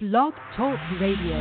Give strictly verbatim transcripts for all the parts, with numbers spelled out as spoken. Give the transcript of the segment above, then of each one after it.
Blog Talk Radio.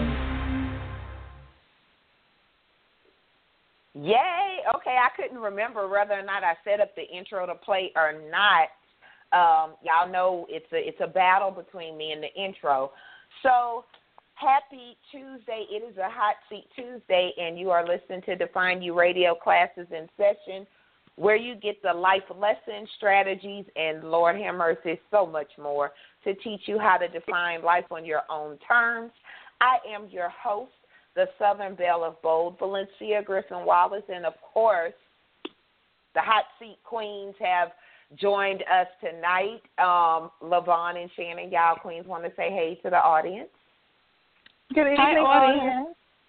Yay! Okay, I couldn't remember whether or not I set up the intro to play or not. Um, y'all know it's a it's a battle between me and the intro. So, happy Tuesday. It is a Hot Seat Tuesday, and you are listening to Define You Radio Classes in Session, where you get the life lessons, strategies, and Lord have mercy, so much more to teach you how to define life on your own terms. I am your host, the Southern Belle of Bold, Valencia Griffin Wallace, and of course, the Hot Seat Queens have joined us tonight. Um, LaVon and Shannon, y'all queens want to say hey to the audience. Good evening, Hi, audience.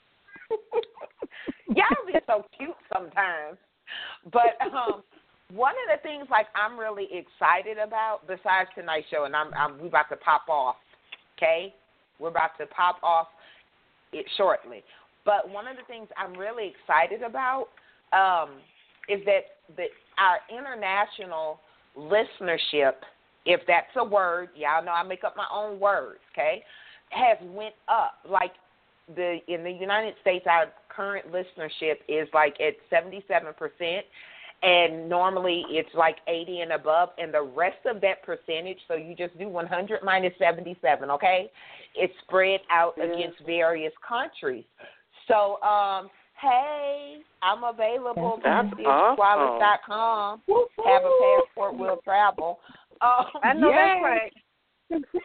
Y'all be so cute sometimes. But um, one of the things like I'm really excited about, besides tonight's show, and I'm, I'm we about to pop off, okay? We're about to pop off it shortly. But one of the things I'm really excited about um, is that the, our international listenership, if that's a word, y'all know I make up my own words, okay, has went up. Like the in the United States, our current listenership is like at seventy-seven percent, and normally it's like eighty and above, and the rest of that percentage, so you just do one hundred minus seventy-seven, okay, it's spread out yeah. against various countries. So, um, hey, I'm available. That's Wallace dot com. Awesome. Have a passport, will travel. Um, I know yay. that's right.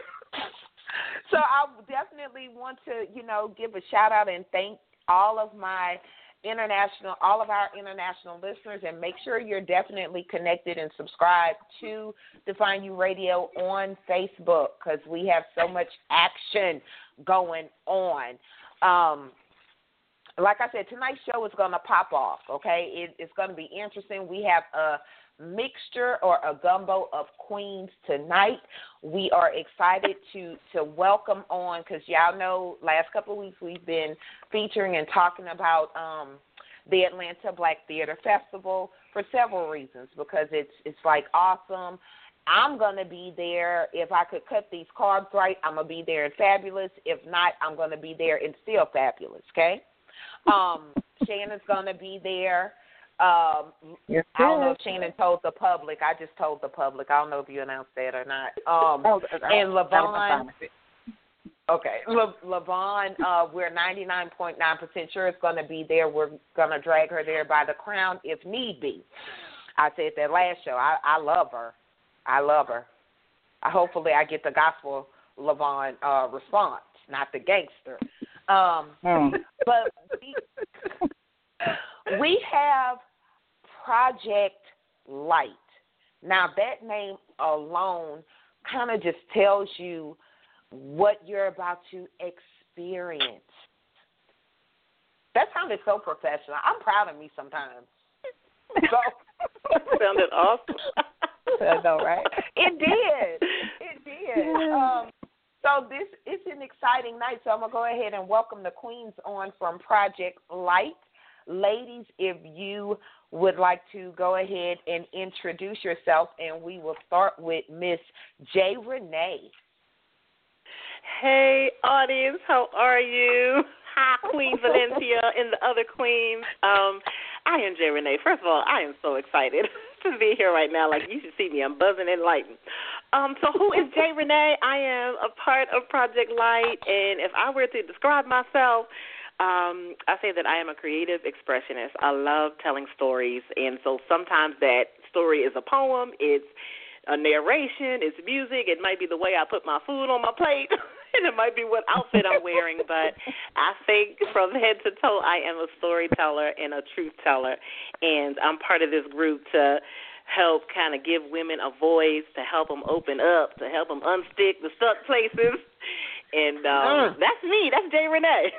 So I definitely want to, you know, give a shout out and thank all of my international, all of our international listeners, and make sure you're definitely connected and subscribed to Define You Radio on Facebook, because we have so much action going on. Um, like I said, tonight's show is going to pop off, okay? It, it's going to be interesting. We have a mixture or a gumbo of queens tonight. We are excited to to welcome on, because y'all know last couple of weeks we've been featuring and talking about um, the Atlanta Black Theater Festival for several reasons, because it's it's like awesome. I'm going to be there. If I could cut these carbs right, I'm going to be there and fabulous. If not, I'm going to be there and still fabulous, okay? Um, Shannon's going to be there. Um, yes, I don't know if Shannon told the public. I just told the public. I don't know if you announced that or not. Um, oh, and LaVon, okay, Le, LaVon, uh, we're ninety-nine point nine percent sure it's going to be there. We're going to drag her there by the crown if need be. I said that last show. I, I love her. I love her. I, hopefully I get the gospel LaVon uh, response, not the gangster. Um, mm. But we, we have Project Light. Now, that name alone kind of just tells you what you're about to experience. That sounded so professional. I'm proud of me sometimes. So, sounded awesome. I know, right? It did. It did. Yeah. Um, so this is an exciting night. So I'm going to go ahead and welcome the queens on from Project Light. Ladies, if you would like to go ahead and introduce yourself, and we will start with Miss J. Renee. Hey, audience, how are you? Hi, Queen Valencia and the other queens. Um, I am J. Renee. First of all, I am so excited to be here right now. Like, you should see me. I'm buzzing and lighting. Um, so who is J. Renee? I am a part of Project Light, and if I were to describe myself, Um, I say that I am a creative expressionist. I love telling stories, and so sometimes that story is a poem, it's a narration, it's music, it might be the way I put my food on my plate, and it might be what outfit I'm wearing, but I think from head to toe I am a storyteller and a truth teller, and I'm part of this group to help kind of give women a voice, to help them open up, to help them unstick the stuck places, and um, mm. that's me. That's J. Renee.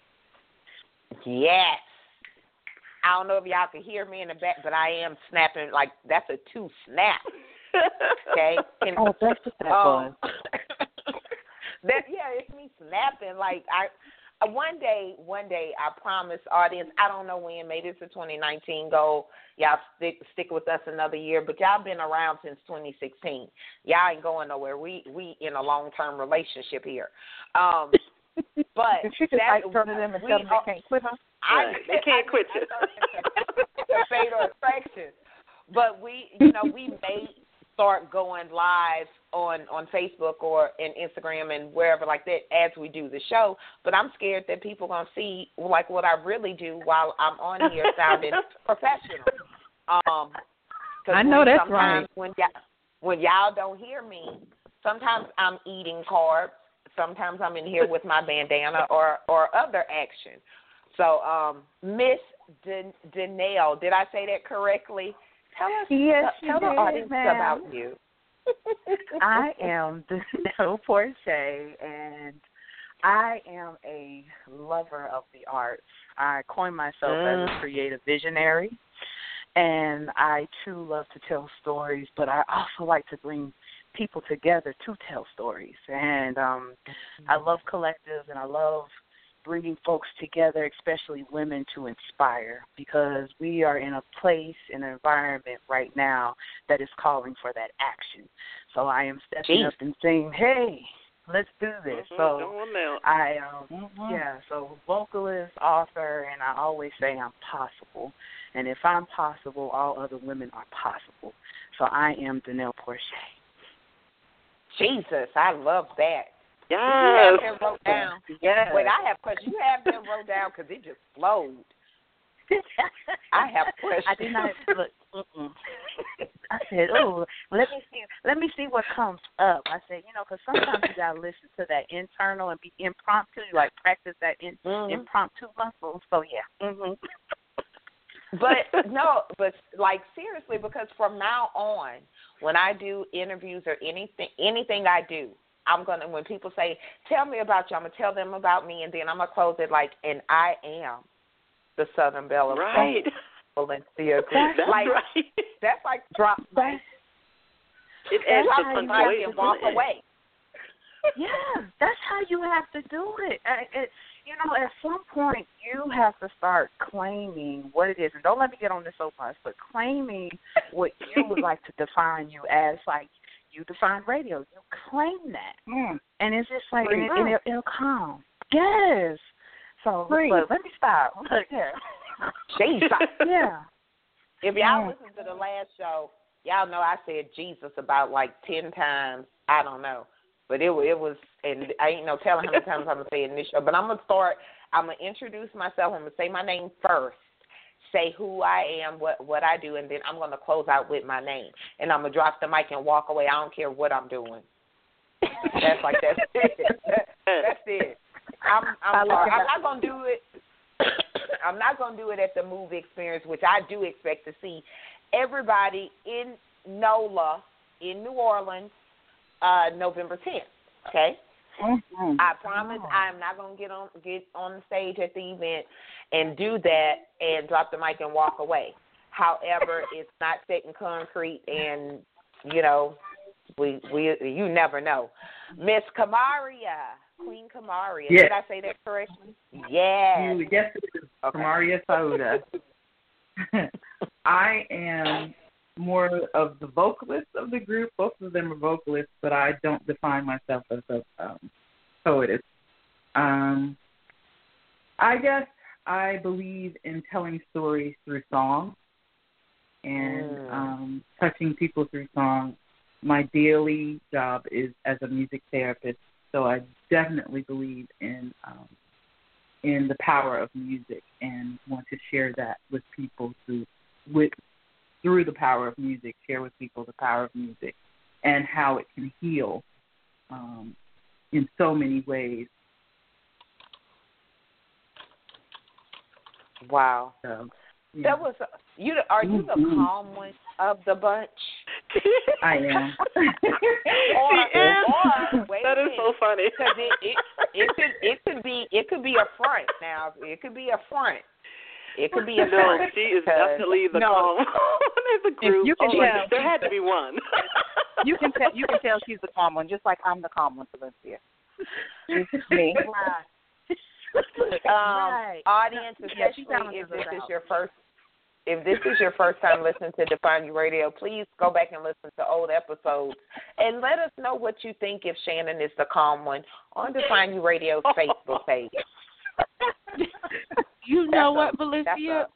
Yes. I don't know if y'all can hear me in the back, but I am snapping like that's a two snap. Okay. And, oh, that's what that um, was. that yeah, it's me snapping. Like I, uh, one day, one day, I promise, audience. I don't know when. Maybe it's a twenty nineteen goal. Y'all stick stick with us another year, but y'all been around since twenty sixteen. Y'all ain't going nowhere. We we in a long term relationship here. Um, but Did she just that, like turn to them and we tell them are, they can't quit her? I, They can't I, quit I, you. The fatal attraction. But we, you know, we may start going live on, on Facebook or in Instagram and wherever like that as we do the show. But I'm scared that people are going to see like what I really do while I'm on here sounding professional. Um, I know when, that's sometimes right. When y'all, when y'all don't hear me, sometimes I'm eating carbs. Sometimes I'm in here with my bandana or, or other action. So, um, Miss Danelle, did I say that correctly? Tell us, Yes, uh, tell the did, audience ma'am. about you. I am Danelle Porche, and I am a lover of the arts. I coin myself Mm. as a creative visionary, and I, too, love to tell stories, but I also like to bring people together to tell stories. And um, I love collectives, and I love bringing folks together, especially women, to inspire, because we are in a place, in an environment right now that is calling for that action. So I am stepping Jeez. up and saying, hey, let's do this. Mhm, So don't melt. I, um, Mhm. yeah, so vocalist, author, and I always say I'm possible. And if I'm possible, all other women are possible. So I am Danelle Porche. Jesus, I love that. Yes. You have them wrote down. Yes. Wait, I have questions. You have them wrote down because it just flowed. I have questions. I did not look. Mm-mm. I said, "Oh, let me see. Let me see what comes up." I said, "You know, because sometimes you gotta listen to that internal and be impromptu. You like practice that in, Mhm. impromptu muscle." So yeah. Mm-hmm. But no, but like seriously, because from now on, when I do interviews or anything, anything I do, I'm gonna. When people say, "Tell me about you," I'm gonna tell them about me, and then I'm gonna close it like, "And I am the Southern Belle of Right. Valencia." That's like, right. That's like Drop that. It adds drop to the fun mic ways, and walk doesn't it? away. Yeah, that's how you have to do it. Uh, it. You know, at some point you have to start claiming what it is, and don't let me get on this soapbox, but claiming what you would like to define you as. Like you define radio, you claim that, mm. and it's just like, and, it, and it, it'll come. Yes. So Free. Look, let me stop. Look, yeah. Jesus. Yeah. If y'all listen to the last show, y'all know I said Jesus about like ten times. I don't know. But it, it was, and I ain't no telling how many times I'm going to say it in this show. But I'm going to start, I'm going to introduce myself. I'm going to say my name first, say who I am, what what I do, and then I'm going to close out with my name. And I'm going to drop the mic and walk away. I don't care what I'm doing. That's like, that's it. That, that's it. I'm, I'm sorry. I'm not going to do it. I'm not going to do it at the movie experience, which I do expect to see everybody in NOLA in New Orleans, uh, November tenth. Okay, Mm-hmm. I promise I'm not going to get on get on the stage at the event and do that and drop the mic and walk away. However, it's not set in concrete, and you know, we we you never know. Miss Kamaria. Queen Kamaria. Yes. Did I say that correctly? Yes. You, yes, it is. Okay. Kamaria Sauda. I am more of the vocalist of the group. Both of them are vocalists, but I don't define myself as a um, poetess. Um, I guess I believe in telling stories through song and Mm. um, touching people through song. My daily job is as a music therapist. So I definitely believe in um, in the power of music and want to share that with people through with through the power of music. Share with people the power of music and how it can heal um, in so many ways. Wow. So, yeah. That was you. Are you the Mhm. calm one of the bunch? I am. Or, She is. or wait That a is so minute, funny. because it, it it could it could be it could be a front. Now it could be a front. It could be a No, front. she is 'cause- definitely the No. calm one as a group. you can Oh, like, tell- there had to be one. You can tell. You can tell she's the calm one, just like I'm the calm one, Valencia. It's me. um, right. audience, Yeah, especially if this is out. your first, if this is your first time listening to Define You Radio, please go back and listen to old episodes and let us know what you think if Shannon is the calm one on Define You Radio's Facebook page. You know That's what, Valencia?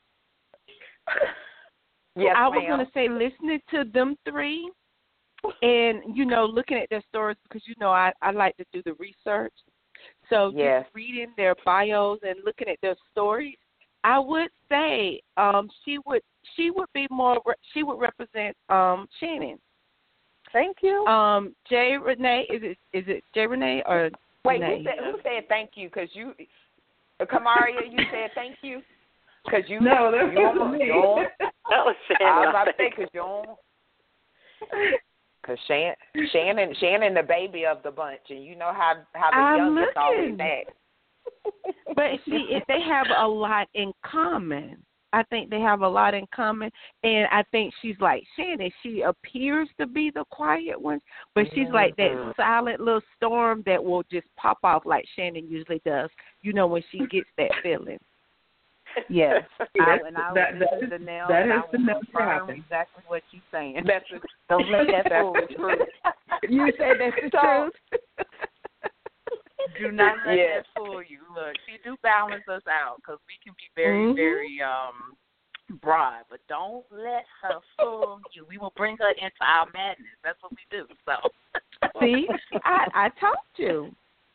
Yes, I was ma'am. going to say, listening to them three and, you know, looking at their stories, because, you know, I, I like to do the research. So yes. just reading their bios and looking at their stories, I would say um, she would she would be more she would represent um, Shannon. Thank you. Um, Jay Renee, is it is it Jay Renee or Wait, Renee? who said, who said thank you? Because you, Kamaria, you said thank you. Because you, no, that you wasn't me. don't, That was Shannon. I was about to say because you don't. Because Shannon, Shannon, Shannon, the baby of the bunch, and you know how how the I'm youngest always looking. act. But see, if they have a lot in common. I think they have a lot in common, and I think she's like Shannon. She appears to be the quiet one, but she's like that silent little storm that will just pop off like Shannon usually does. You know, when she gets that feeling. Yes, I, and I that, will that listen is, to Nell, that and I has will to never confirm happen. exactly what she's saying. That's Don't let that that's fool the truth. You said that's the So- truth. Do not let Yes. that fool you. Look, she do balance us out because we can be very, Mhm. very um broad, but don't let her fool you. We will bring her into our madness. That's what we do. So, See, I I told you.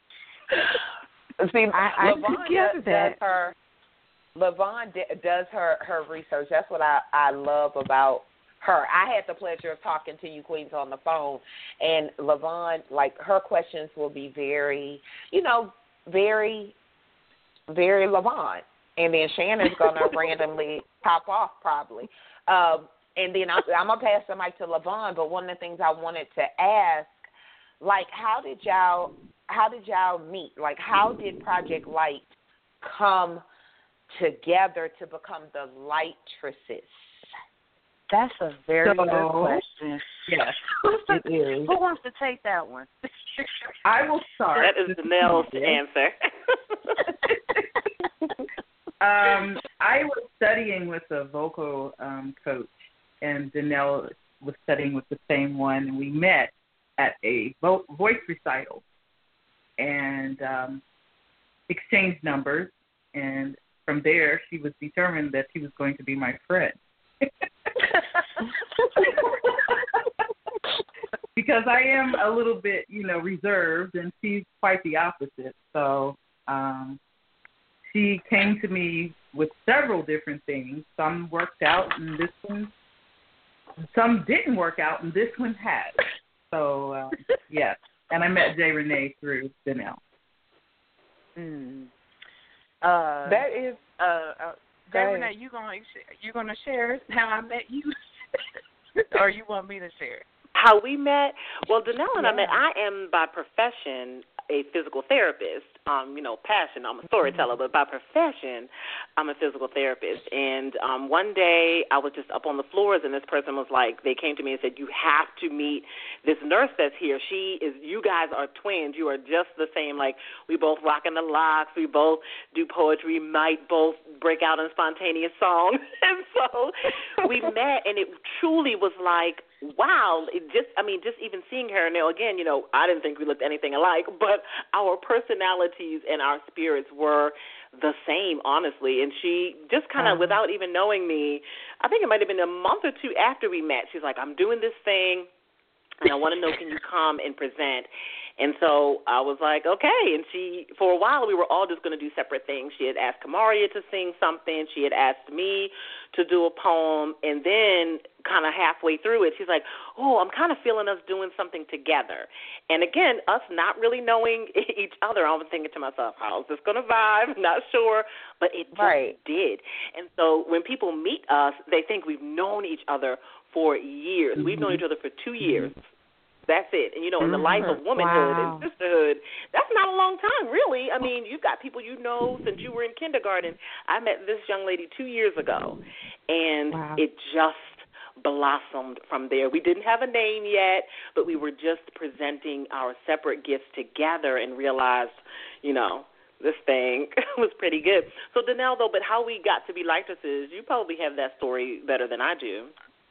See, I, I Lavon together does, that. does her. Lavon d- does her her research. That's what I I love about her. I had the pleasure of talking to you queens on the phone, and Lavon, like, her questions will be very, you know, very, very Lavon. And then Shannon's going to randomly pop off probably. Um, and then I, I'm going to pass the mic to Lavon, but one of the things I wanted to ask, like, how did y'all, how did y'all meet? Like, how did Project Light come together to become the Lightresses? that's a very So, good question. Yes, it is. Who wants to take that one? I will start. That is Danelle's answer. Um, I was studying with a vocal um, coach, and Danelle was studying with the same one, and we met at a vo- voice recital and um, exchanged numbers, and from there she was determined that she was going to be my friend. Because I am a little bit, you know, reserved, and she's quite the opposite. So um, she came to me with several different things. Some worked out, and this one, some didn't work out, and this one has. So, uh, yes. And I met Jay Renee through Danelle. Mm. Uh, That is, uh, uh, Go ahead. Renee, you gonna you gonna share how I met you, or you want me to share? How we met? Well, Danelle and Yeah. I met. I am by profession a physical therapist. Um, you know, passion. I'm a storyteller, but by profession, I'm a physical therapist. And um, one day, I was just up on the floors, and this person was like, they came to me and said, "You have to meet this nurse that's here. She is. You guys are twins. You are just the same. Like, we both rock in the locks. We both do poetry. We might both break out in spontaneous songs." And so we met, and it truly was like, wow, it just, I mean, just even seeing her now, again, you know, I didn't think we looked anything alike, but our personalities and our spirits were the same, honestly. And she just kind of, uh-huh. without even knowing me, I think it might have been a month or two after we met, she's like, "I'm doing this thing, and I want to know, can you come and present?" And so I was like, okay. And she, for a while, we were all just going to do separate things. She had asked Kamaria to sing something. She had asked me to do a poem. And then kind of halfway through it, she's like, "Oh, I'm kind of feeling us doing something together." And again, us not really knowing each other, I was thinking to myself, how's this going to vibe? Not sure. But it just right. did. And so when people meet us, they think we've known each other for years. Mm-hmm. We've known each other for two years. Mm-hmm. That's it. And, you know, in the life of womanhood wow. and sisterhood, that's not a long time, really. I mean, you've got people you know since you were in kindergarten. I met this young lady two years ago, and wow. it just blossomed from there. We didn't have a name yet, but we were just presenting our separate gifts together and realized, you know, this thing was pretty good. So, Danelle, though, but how we got to be Lightresses, you probably have that story better than I do.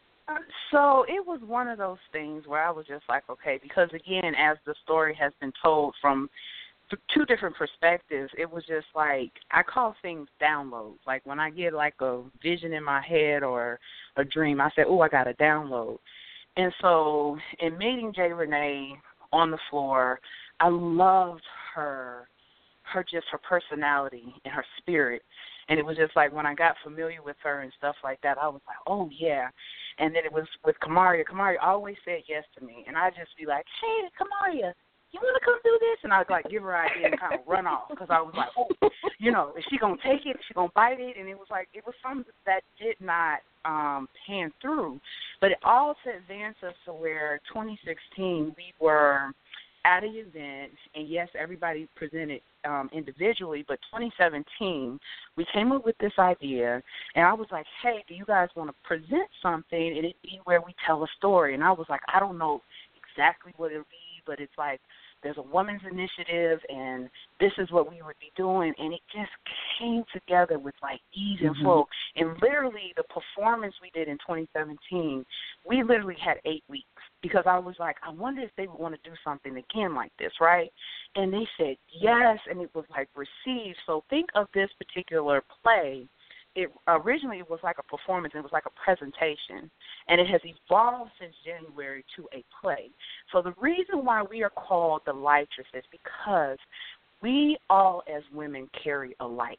So it was one of those things where I was just like, okay, because, again, as the story has been told from two different perspectives, it was just like I call things downloads. Like when I get like a vision in my head or a dream, I say, oh, I got a download. And so in meeting J. Renee on the floor, I loved her, her just her personality and her spirit. And it was just like when I got familiar with her and stuff like that, I was like, oh, yeah. And then it was with Kamaria. Kamaria always said yes to me. And I'd just be like, hey, Kamaria, you want to come do this? And I'd like give her an idea and kind of run off because I was like, oh, you know, is she going to take it? Is she going to bite it? And it was like, it was something that did not um, pan through. But it all to advance us to where twenty sixteen we were at an event, and yes, everybody presented um, individually, but twenty seventeen, we came up with this idea, and I was like, hey, do you guys want to present something, and it be where we tell a story? And I was like, I don't know exactly what it'll be, but it's like there's a women's initiative, and this is what we would be doing, and it just came together with, like, ease and Mm-hmm. flow. And literally the performance we did in twenty seventeen, we literally had eight weeks because I was like, I wonder if they would want to do something again like this, right? And they said yes, and it was, like, received. So think of this particular play. It originally it was like a performance. It was like a presentation, and it has evolved since January to a play. So the reason why we are called the Lightresses is because we all as women carry a light,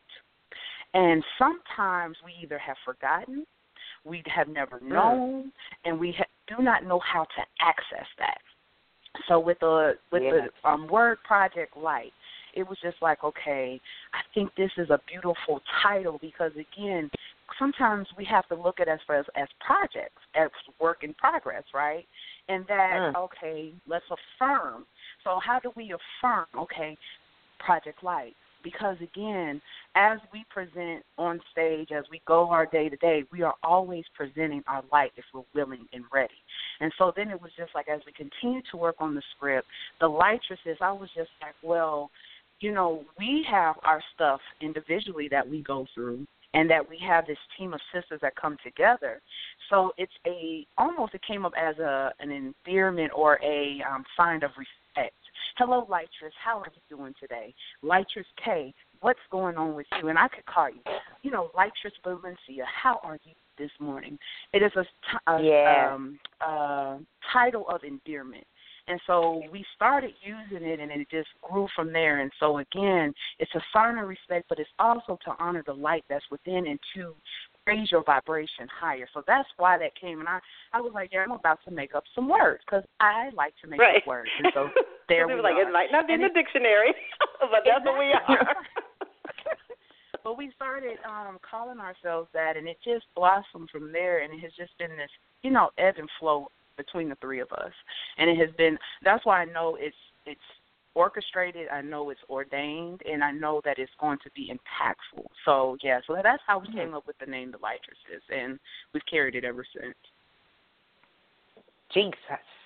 and sometimes we either have forgotten, we have never known, and we ha- do not know how to access that. So with the with Yeah. the um, word Project Light, it was just like, okay, I think this is a beautiful title because, again, sometimes we have to look at us as, as projects, as work in progress, right? And that, Mm. okay, let's affirm. So how do we affirm, okay, Project Light? Because, again, as we present on stage, as we go our day-to-day, we are always presenting our light if we're willing and ready. And so then it was just like as we continue to work on the script, the Lightresses, I was just like, well, you know, we have our stuff individually that we go through and that we have this team of sisters that come together. So it's a, almost it came up as a an endearment or a um, sign of respect. Hello, Lightress, how are you doing today? Lightress K, what's going on with you? And I could call you, you know, Lightress Valencia, how are you this morning? It is a, a, Yeah. um, a title of endearment. And so we started using it, and it just grew from there. And so, again, it's a sign of respect, but it's also to honor the light that's within and to raise your vibration higher. So that's why that came. And I, I was like, yeah, I'm about to make up some words because I like to make Right. up words. And so there we was like, are. it might not be in And the dictionary, but that's what we are. But we started um, calling ourselves that, and it just blossomed from there, and it has just been this, you know, ebb and flow between the three of us. And it has been, that's why I know it's it's orchestrated, I know it's ordained, and I know that it's going to be impactful. So, yeah, so that's how we came up with the name The Lightresses, and we've carried it ever since. Jesus.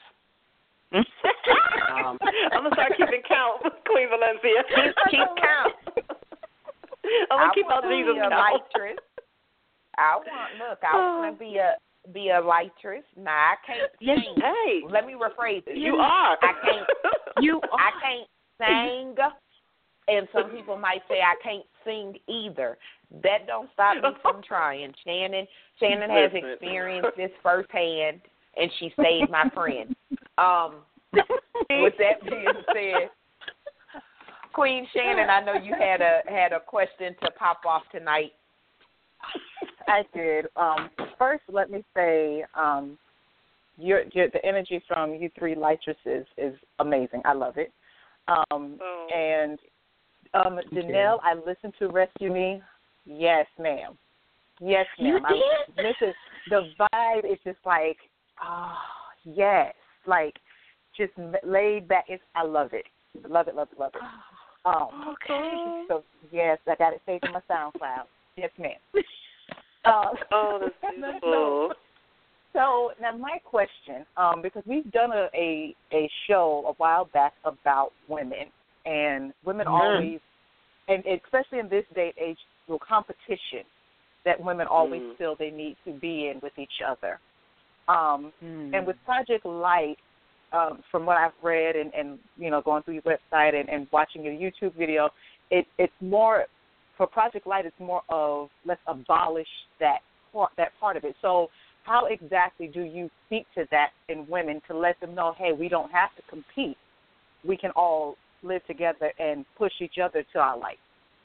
um, I'm going to start keeping count, Queen Valencia. Keep, keep count. I'm going to keep I out want to Jesus be a count. Lightress. I want, look, I want to be a be a Lightress. Nah, I can't Yes. sing. Hey, Let me rephrase it. you are. I can't. You I can't sing, and some people might say I can't sing either. That don't stop me from trying. Shannon, Shannon has Listen. experienced this firsthand, and she stayed my friend. Um, with that being said, Queen Shannon, I know you had a had a question to pop off tonight. I did. Um, first, let me say, um, your, your the energy from you three Lightresses is amazing. I love it. Um, Oh. and um, Danelle, I listened to Rescue Me. Yes, ma'am. Yes, ma'am. You I, listen, the vibe is just like, oh, yes, like just laid back. It's, I love it. Love it, love it, love it. Um, Okay. So yes, I got it saved in my SoundCloud. Yes, ma'am. Uh, Oh, that's no, beautiful. no. So now my question, um, because we've done a, a a show a while back about women, and women Mm. always and especially in this day and age, through competition that women always mm. feel they need to be in with each other. Um, mm. And with Project Light, um, from what I've read and, and you know, going through your website and, and watching your YouTube video, it, it's more, for Project Light, it's more of let's abolish that part, that part of it. So how exactly do you speak to that in women to let them know, hey, we don't have to compete. We can all live together and push each other to our light?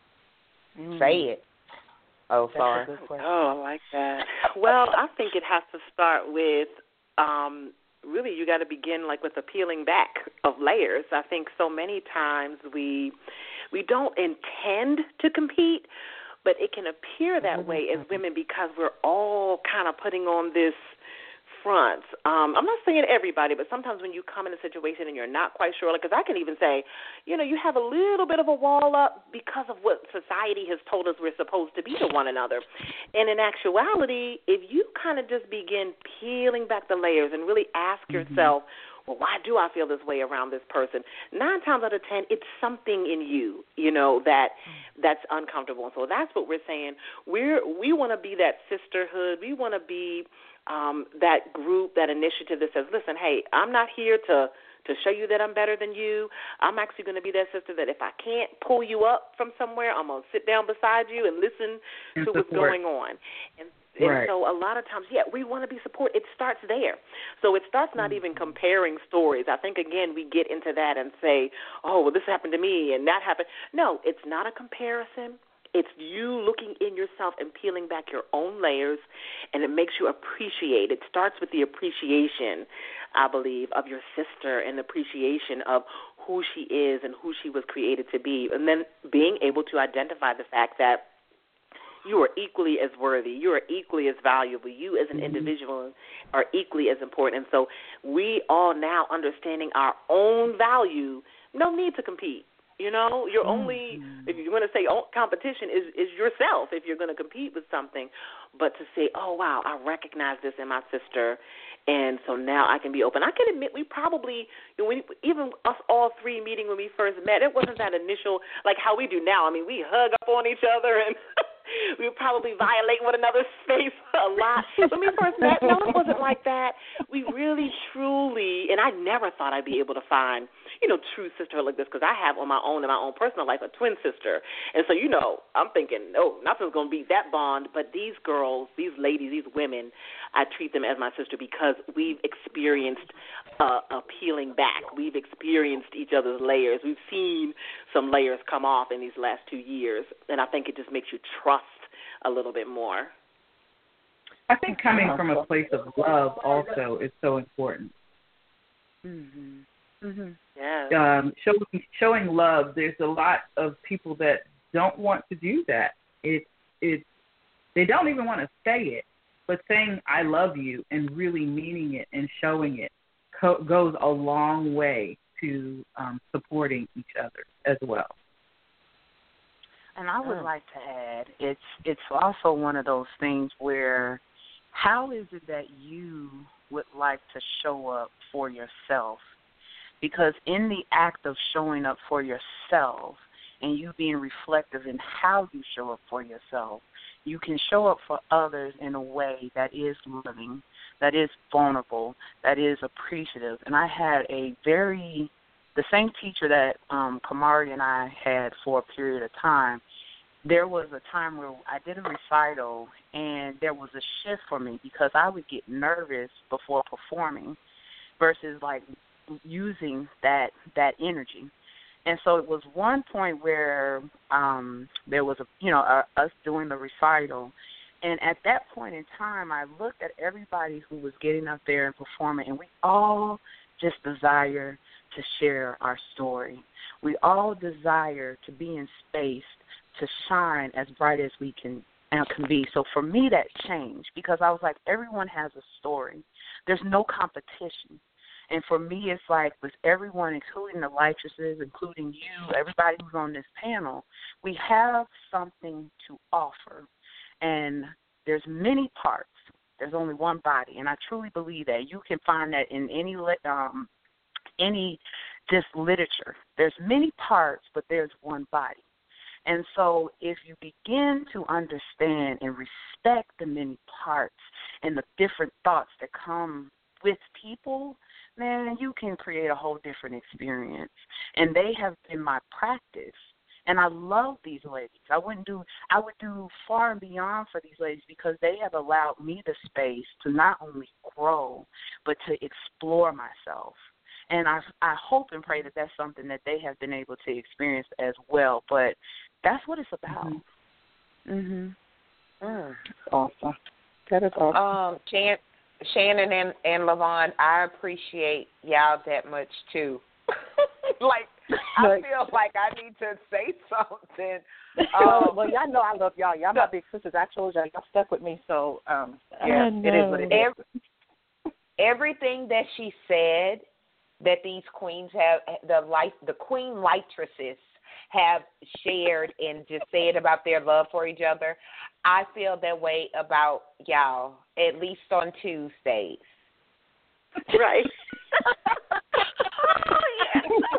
Mm. Say it. Oh, That's sorry. a good question. Oh, I like that. Well, I think it has to start with um, really you got to begin like with the peeling back of layers. I think so many times we we don't intend to compete, but it can appear that way as women because we're all kind of putting on this front. Um, I'm not saying everybody, but sometimes when you come in a situation and you're not quite sure, because like, I can even say, you know, you have a little bit of a wall up because of what society has told us we're supposed to be to one another. And in actuality, if you kind of just begin peeling back the layers and really ask mm-hmm. yourself, well, why do I feel this way around this person? Nine times out of ten, it's something in you, you know, that that's uncomfortable. And so that's what we're saying. We're we want to be that sisterhood. We want to be um, that group, that initiative that says, listen, hey, I'm not here to to show you that I'm better than you. I'm actually going to be that sister that if I can't pull you up from somewhere, I'm going to sit down beside you and listen and to support. what's going on. And And right. so a lot of times, yeah, we want to be supported. It starts there. So it starts not even comparing stories. I think, again, we get into that and say, oh, well, this happened to me and that happened. No, it's not a comparison. It's you looking in yourself and peeling back your own layers, and it makes you appreciate. It starts with the appreciation, I believe, of your sister and appreciation of who she is and who she was created to be, and then being able to identify the fact that you are equally as worthy. You are equally as valuable. You as an individual are equally as important. And so we all now understanding our own value, no need to compete. You know, you're only, if you want to say competition is, is yourself if you're going to compete with something. But to say, oh, wow, I recognize this in my sister, and so now I can be open. I can admit we probably, you know, we, even us all three meeting when we first met, it wasn't that initial, like how we do now. I mean, we hug up on each other and we would probably violate one another's space a lot. When we first met, no, it wasn't like that. We really, truly, and I never thought I'd be able to find, you know, true sisterhood like this, because I have on my own, in my own personal life, a twin sister. And so, you know, I'm thinking, no, nothing's going to beat that bond. But these girls, these ladies, these women, I treat them as my sister because we've experienced uh, a peeling back. We've experienced each other's layers. We've seen some layers come off in these last two years, and I think it just makes you trust a little bit more. I think coming from a place of love also is so important. Mm-hmm. Mm-hmm. Yeah. Um, showing, showing love, there's a lot of people that don't want to do that. It, it, they don't even want to say it, but saying I love you and really meaning it and showing it co- goes a long way to um, supporting each other as well. And I would Oh. like to add, it's it's also one of those things where how is it that you would like to show up for yourself? Because in the act of showing up for yourself and you being reflective in how you show up for yourself, you can show up for others in a way that is loving, that is vulnerable, that is appreciative. And I had a very, the same teacher that um, Kamari and I had for a period of time, there was a time where I did a recital and there was a shift for me because I would get nervous before performing versus like using that that energy. And so it was one point where um, there was, a, you know, a, us doing the recital. And at that point in time, I looked at everybody who was getting up there and performing, and we all just desire to share our story. We all desire to be in space to shine as bright as we can and can be. So for me, that changed because I was like, everyone has a story. There's no competition. And for me, it's like with everyone, including the Lightresses, including you, everybody who's on this panel, we have something to offer. And there's many parts. There's only one body. And I truly believe that. You can find that in any um, any just literature. There's many parts, but there's one body. And so if you begin to understand and respect the many parts and the different thoughts that come with people, man, you can create a whole different experience. And they have been my practice. And I love these ladies. I wouldn't do I would do far and beyond for these ladies because they have allowed me the space to not only grow, but to explore myself. And I I hope and pray that that's something that they have been able to experience as well. But that's what it's about. Mhm. Mm. Awesome. That is awesome. Um, Shan- Shannon and, and Levon, I appreciate y'all that much too. Like, I feel like I need to say something. Um, well, y'all know I love y'all. Y'all my big sisters. I told y'all, y'all stuck with me. So, um, yeah, it is what it is. Every, everything that she said that these queens have, the light, the queen lightresses have shared and just said about their love for each other, I feel that way about y'all, at least on Tuesdays. Right. Oh, yeah.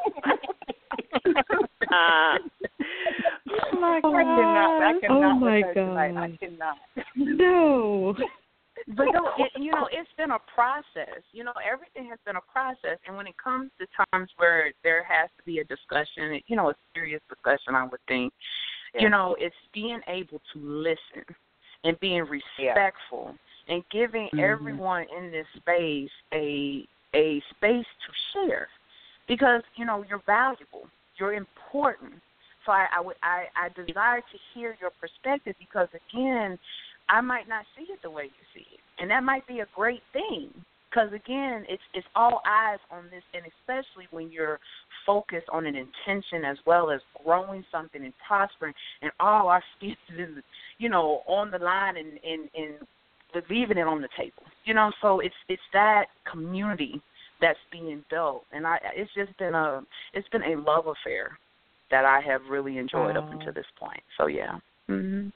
uh, oh my God. I cannot. I cannot. Oh my God. Tonight. I cannot. No. But no, it, you know, it's been a process. You know, everything has been a process. And when it comes to times where there has to be a discussion, you know, a serious discussion, I would think, yeah. you know, it's being able to listen and being respectful yeah. and giving mm-hmm. everyone in this space a a space to share. Because, you know, you're valuable. You're important. So I, I, would, I, I desire to hear your perspective because, again, I might not see it the way you see it. And that might be a great thing because, again, it's it's all eyes on this, and especially when you're focused on an intention as well as growing something and prospering, and all our skills is, you know, on the line and, and, and leaving it on the table. You know, so it's it's that community that's being built, and I it's just been a it's been a love affair that I have really enjoyed oh. up until this point. So yeah. Mhm.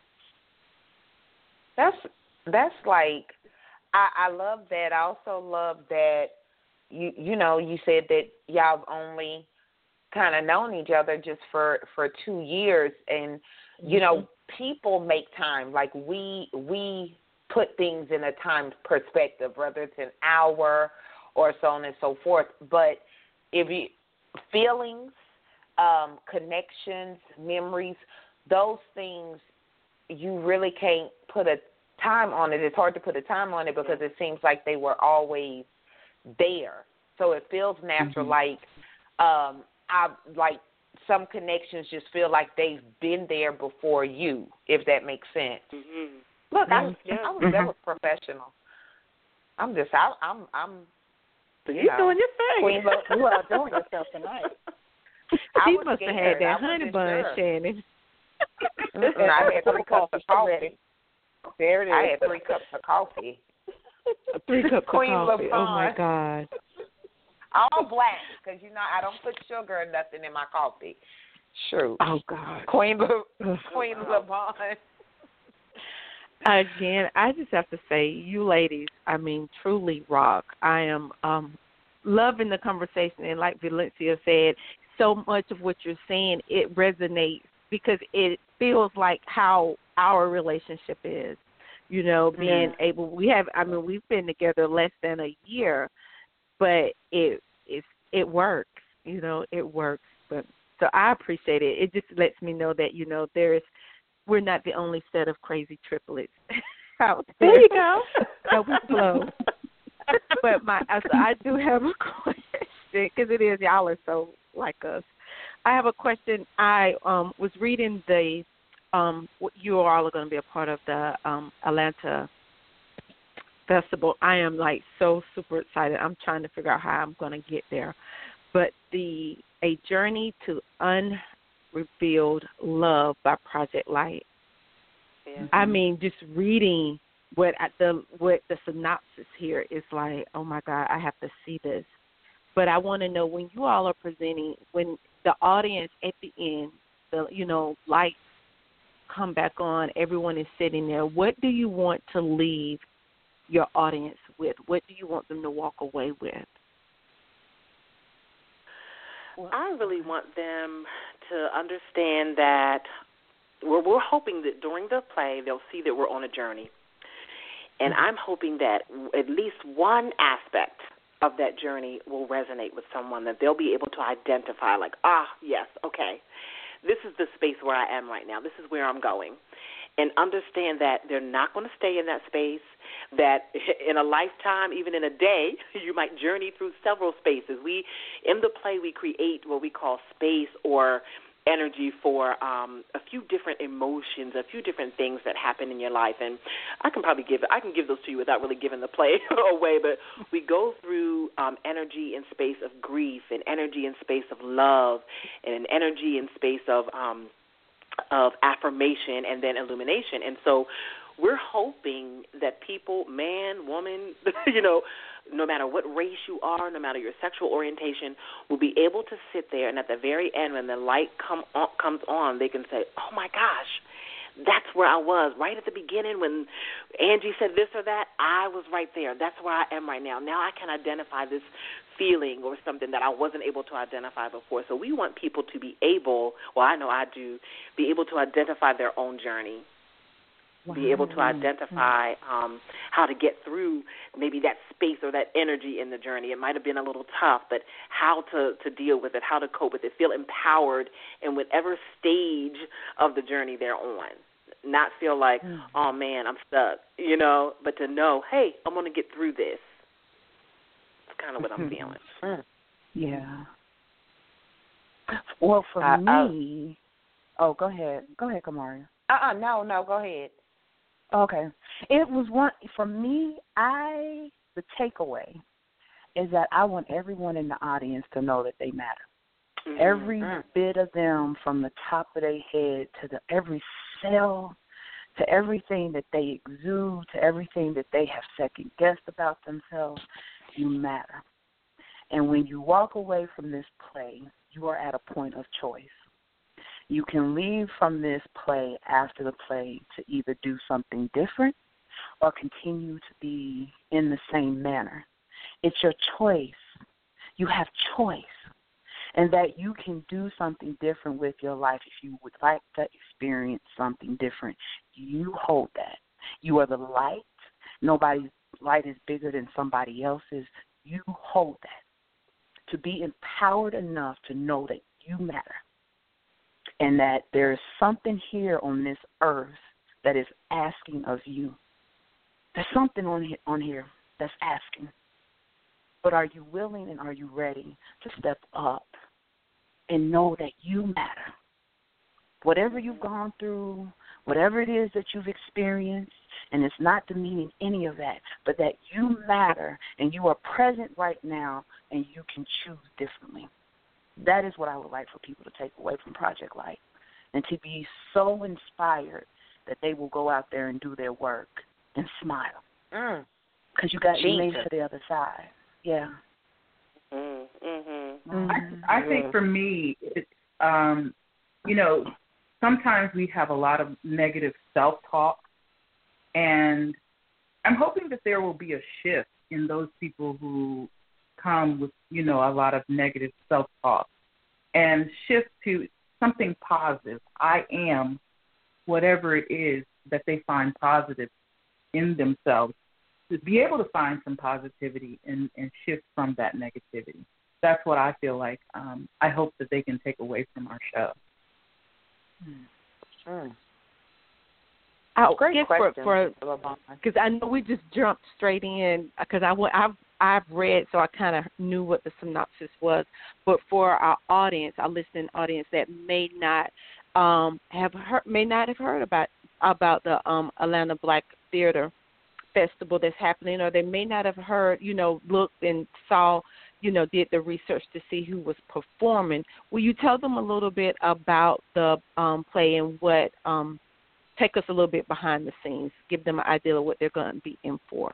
That's that's like I, I love that. I also love that you you know you said that y'all have only kind of known each other just for, for two years, and you know mm-hmm. people make time. Like we we put things in a time perspective, whether it's an hour or so on and so forth. But if you feelings, um, connections, memories, those things you really can't put a time on it. It's hard to put a time on it because it seems like they were always there. So it feels natural. Mm-hmm. Like um, I like some connections just feel like they've been there before you, if that makes sense. Mm-hmm. Look, mm-hmm. I, yeah. I was that was professional. I'm just I, I'm I'm. You You're doing your thing. Queen, you are doing yourself tonight. She must have had that honey bun, sure. Shannon. I had three cups of coffee. There it is. I had three cups of coffee. Three cups Queen of coffee. LaVon. Oh my God. All black, because you know I don't put sugar or nothing in my coffee. True. Oh God. Queen Le- Queen LaVon. Again, I just have to say, you ladies, I mean, truly rock. I am um, loving the conversation, and like Valencia said, so much of what you're saying, it resonates because it feels like how our relationship is. You know, being yeah. able, we have, I mean, we've been together less than a year, but it it it works. You know, it works. But so I appreciate it. It just lets me know that you know there's. We're not the only set of crazy triplets out there. There you go. That we flow. But my, so I do have a question because it is y'all are so like us. I have a question. I um, was reading the. Um, you all are going to be a part of the um, Atlanta Festival. I am like so super excited. I'm trying to figure out how I'm going to get there. But the a journey to un Revealed Love by Project Light. Yeah. I mean, just reading what I, the what the synopsis here is like, oh my God, I have to see this. But I want to know when you all are presenting, when the audience at the end, the you know, lights come back on, everyone is sitting there. What do you want to leave your audience with? What do you want them to walk away with? I really want them to understand that we're, we're hoping that during the play they'll see that we're on a journey. And I'm hoping that at least one aspect of that journey will resonate with someone, that they'll be able to identify, like, ah, yes, okay, this is the space where I am right now. This is where I'm going. And understand that they're not going to stay in that space, that in a lifetime, even in a day, you might journey through several spaces. We, in the play, we create what we call space or energy for um, a few different emotions, a few different things that happen in your life. And I can probably give I can give those to you without really giving the play away, but we go through um, energy in space of grief, and energy in space of love, and an energy in space of um, of affirmation, and then illumination. And so we're hoping that people, man, woman, you know, no matter what race you are, no matter your sexual orientation, will be able to sit there, and at the very end, when the light come on, comes on, they can say, oh, my gosh, that's where I was right at the beginning when Angie said this or that. I was right there. That's where I am right now. Now I can identify this feeling or something that I wasn't able to identify before. So we want people to be able, well, I know I do, be able to identify their own journey. Wow. Be able to identify um, how to get through maybe that space or that energy in the journey. It might have been a little tough, but how to, to deal with it, how to cope with it, feel empowered in whatever stage of the journey they're on. Not feel like, mm. oh, man, I'm stuck, you know, but to know, hey, I'm going to get through this. That's kind of what I'm feeling. Mm. Yeah. Well, for uh, me, uh, oh, go ahead. Go ahead, Kamaria. Uh-uh, no, no, go ahead. Okay. It was one, for me, I, the takeaway is that I want everyone in the audience to know that they matter. Mm-hmm. Every bit of them, from the top of their head to the every cell, to everything that they exude, to everything that they have second-guessed about themselves, you matter. And when you walk away from this play, you are at a point of choice. You can leave from this play after the play to either do something different or continue to be in the same manner. It's your choice. You have choice. And that you can do something different with your life if you would like to experience something different. You hold that. You are the light. Nobody's light is bigger than somebody else's. You hold that. To be empowered enough to know that you matter. And that there is something here on this earth that is asking of you. There's something on here, on here that's asking. But are you willing and are you ready to step up and know that you matter? Whatever you've gone through, whatever it is that you've experienced, and it's not demeaning any of that, but that you matter and you are present right now and you can choose differently. That is what I would like for people to take away from Project Light, and to be so inspired that they will go out there and do their work and smile. Mm. Because you got you made it to the other side. Yeah. Mm-hmm. Mm-hmm. I, I think for me, it's, um, you know, sometimes we have a lot of negative self-talk, and I'm hoping that there will be a shift in those people who come with, you know, a lot of negative self-talk, and shift to something positive. I am whatever it is that they find positive in themselves, to be able to find some positivity and, and shift from that negativity. That's what I feel like um, I hope that they can take away from our show. Mm. I, Great guess question. For because I know we just jumped straight in because I went, I've I've read, so I kind of knew what the synopsis was. But for our audience, our listening audience that may not um, have heard, may not have heard about about the um, Atlanta Black Theater Festival that's happening, or they may not have heard, you know, looked and saw, you know, did the research to see who was performing. Will you tell them a little bit about the um, play and what? Um, take us a little bit behind the scenes, give them an idea of what they're going to be in for.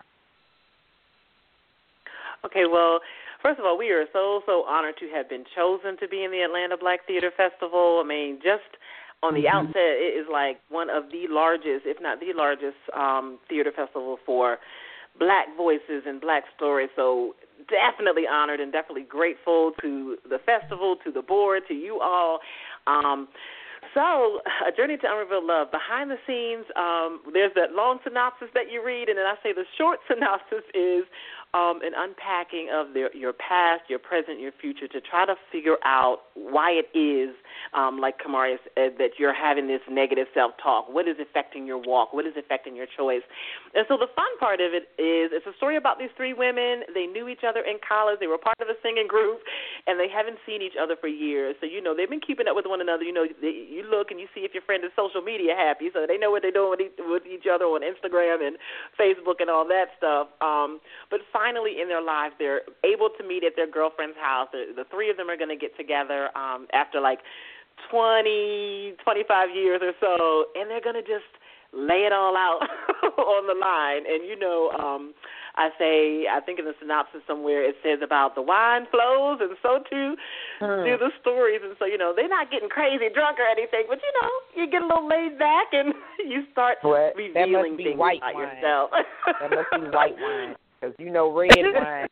Okay, well, first of all, we are so, so honored to have been chosen to be in the Atlanta Black Theater Festival. I mean, just on the mm-hmm. outset, it is like one of the largest, if not the largest, um, theater festival for black voices and black stories. So definitely honored and definitely grateful to the festival, to the board, to you all. Um So, A Journey to Unrevealed Love. Behind the scenes, um, there's that long synopsis that you read, and then I say the short synopsis is um, an unpacking of their, your past, your present, your future, to try to figure out why it is, um, like Kamaria said, that you're having this negative self-talk. What is affecting your walk? What is affecting your choice? And so the fun part of it is it's a story about these three women. They knew each other in college. They were part of a singing group, and they haven't seen each other for years. So, you know, they've been keeping up with one another. You know, they, you look and you see if your friend is social media happy, so they know what they're doing with each, with each other on Instagram and Facebook and all that stuff. Um, but finally in their lives, they're able to meet at their girlfriend's house. The, the three of them are going to get together um, after like twenty, twenty-five years or so, and they're going to just lay it all out on the line. And, you know, um, I say, I think in the synopsis somewhere it says about the wine flows, and so too mm. do the stories. And so, you know, they're not getting crazy drunk or anything, but, you know, you get a little laid back and you start what? revealing things white about wine. yourself. That must be white wine, because you know red wine.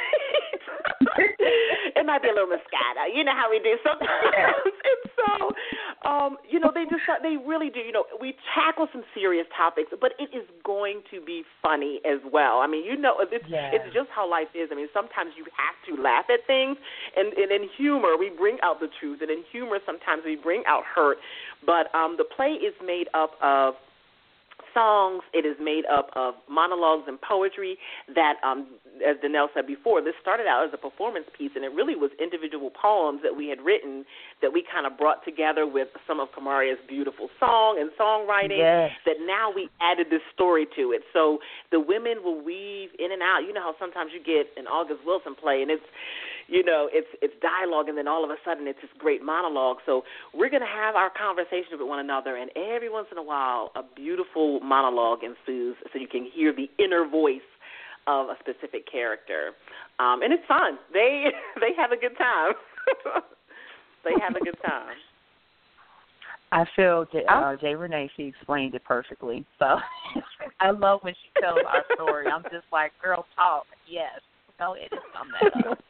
It might be a little Moscato. You know how we do sometimes. And so, um, you know, they just they really do. You know, we tackle some serious topics, but it is going to be funny as well. I mean, you know, it's, yeah. it's just how life is. I mean, sometimes you have to laugh at things, and, and in humor we bring out the truth, and in humor sometimes we bring out hurt. But um, the play is made up of songs. It is made up of monologues and poetry that, um, as Danelle said before, this started out as a performance piece, and it really was individual poems that we had written that we kind of brought together with some of Kamaria's beautiful song and songwriting, yes. that now we added this story to it. So the women will weave in and out. You know how sometimes you get an August Wilson play, and it's, you know, it's it's dialogue, and then all of a sudden it's this great monologue. So we're going to have our conversations with one another, and every once in a while a beautiful monologue ensues so you can hear the inner voice of a specific character. Um, and it's fun. They they have a good time. They have a good time. I feel uh, Jay Renee, she explained it perfectly. So I love when she tells our story. I'm just like, girl, talk. Yes. Go ahead and sum that up.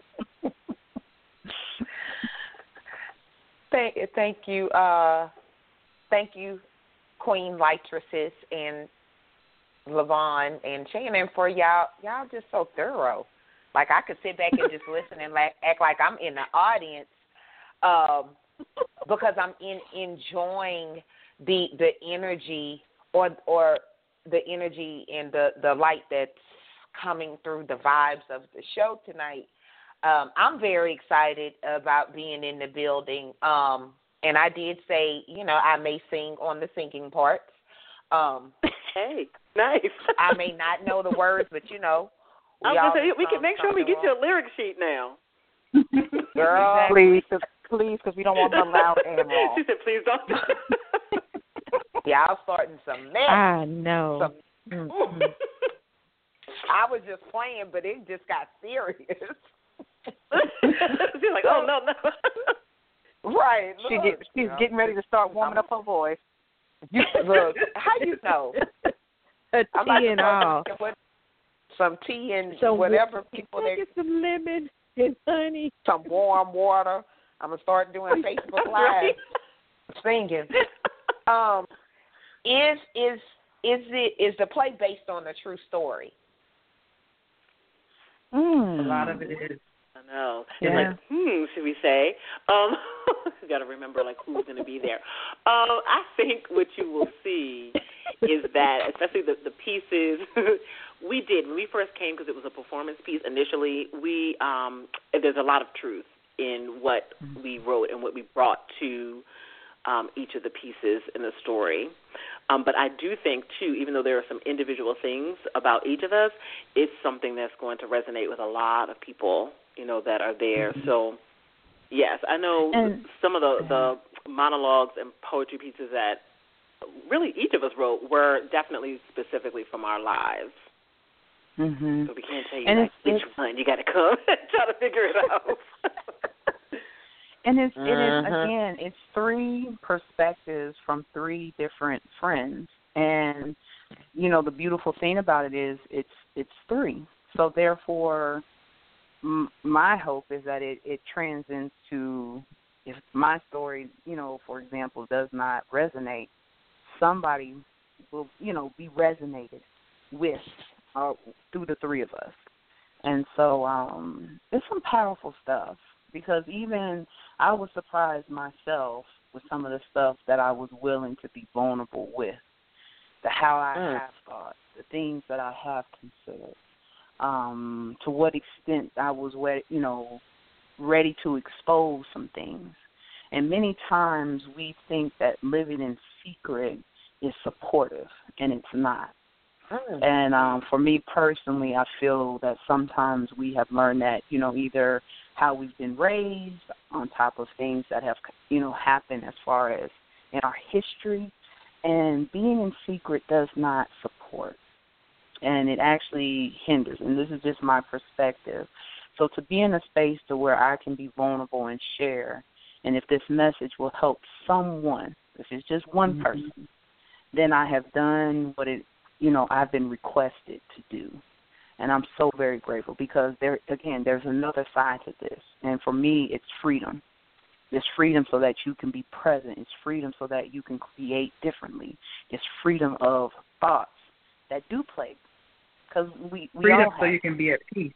Thank, thank you, uh, thank you, Queen Lightresses and Levon and Shannon, for y'all. Y'all just so thorough. Like, I could sit back and just listen and like, act like I'm in the audience, um, because I'm in enjoying the the energy or or the energy and the, the light that's coming through the vibes of the show tonight. Um, I'm very excited about being in the building, um, and I did say, you know, I may sing on the singing parts. Um, hey, nice. I may not know the words, but, you know. I was going to say, we can make sure we get you a lyric sheet now. Girl. Please, please, because we don't want them loud and raw. She said, please don't. Y'all starting some mess. I know. Some, mm-hmm. I was just playing, but it just got serious. She's like, oh, no, no. Right. She get, she's getting ready to start warming up her voice. You, look, how you know? A tea and all. Some tea and so whatever people they get some lemon and honey. Some warm water. I'm gonna start doing Facebook Live, singing. Um, is is is it is the play based on a true story? Mm. A lot of it is. I know. Yeah. It's like, hmm, should we say? Um, you got to remember, like, who's going to be there. Um, I think what you will see is that, especially the, the pieces, we did, when we first came, because it was a performance piece initially, we um, there's a lot of truth in what we wrote and what we brought to um, each of the pieces in the story. Um, but I do think, too, even though there are some individual things about each of us, it's something that's going to resonate with a lot of people, you know, that are there. Mm-hmm. So, yes, I know and, some of the, the monologues and poetry pieces that really each of us wrote were definitely specifically from our lives. Mm-hmm. So we can't tell you and like, it's, which it's, one. You got to come and try to figure it out. And it's, uh-huh. it is, again, it's three perspectives from three different friends. And, you know, the beautiful thing about it is it's it's three. So, therefore, m- my hope is that it, it transcends to if my story, you know, for example, does not resonate, somebody will, you know, be resonated with uh, through the three of us. And so um, it's some powerful stuff, because even I was surprised myself with some of the stuff that I was willing to be vulnerable with, the how I mm. have thought, the things that I have considered, um, to what extent I was, you know, ready to expose some things. And many times we think that living in secret is supportive, and it's not. Mm. And um, for me personally, I feel that sometimes we have learned that, you know, either how we've been raised on top of things that have, you know, happened as far as in our history, and being in secret does not support, and it actually hinders. And this is just my perspective. So to be in a space to where I can be vulnerable and share, and if this message will help someone, if it's just one mm-hmm. person, then I have done what it, you know, I've been requested to do. And I'm so very grateful, because there, again, there's another side to this. And for me, it's freedom. It's freedom so that you can be present. It's freedom so that you can create differently. It's freedom of thoughts that do play. Because we, we freedom all have so you can be at peace.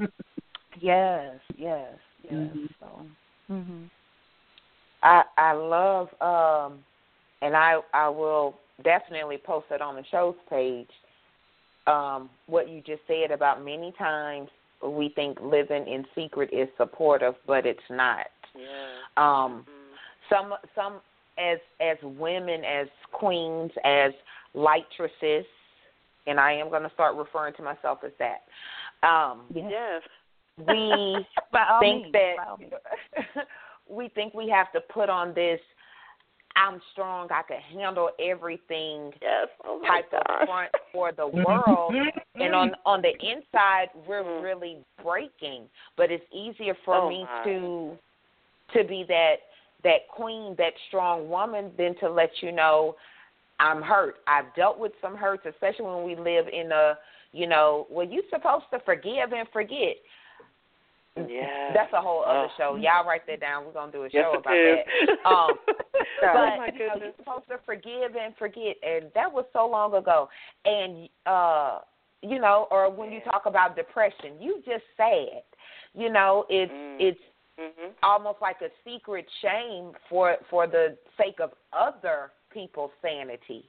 Yes, yes, yes. Mm-hmm. So, mm-hmm. I I love, um, and I I will definitely post it on the show's page. Um, what you just said about many times we think living in secret is supportive, but it's not. Yeah. Um, mm-hmm. Some some as as women, as queens, as lightresses, and I am going to start referring to myself as that. Um, yes. We think that we think we have to put on this "I'm strong, I can handle everything" yes. oh type gosh. of front for the world, and on on the inside we're mm. really breaking. But it's easier for oh me my. to to be that that queen, that strong woman, than to let you know I'm hurt. I've dealt with some hurts, especially when we live in a, you know, well, you're supposed to forgive and forget. Yeah. That's a whole other oh. show. Y'all write that down. We're going to do a yes, show about is. that. Um, but oh my you know, goodness. you're supposed to forgive and forget, and that was so long ago. And, uh, you know, or when you talk about depression, you just said, you know, it's mm. it's mm-hmm. almost like a secret shame for for the sake of other people's sanity.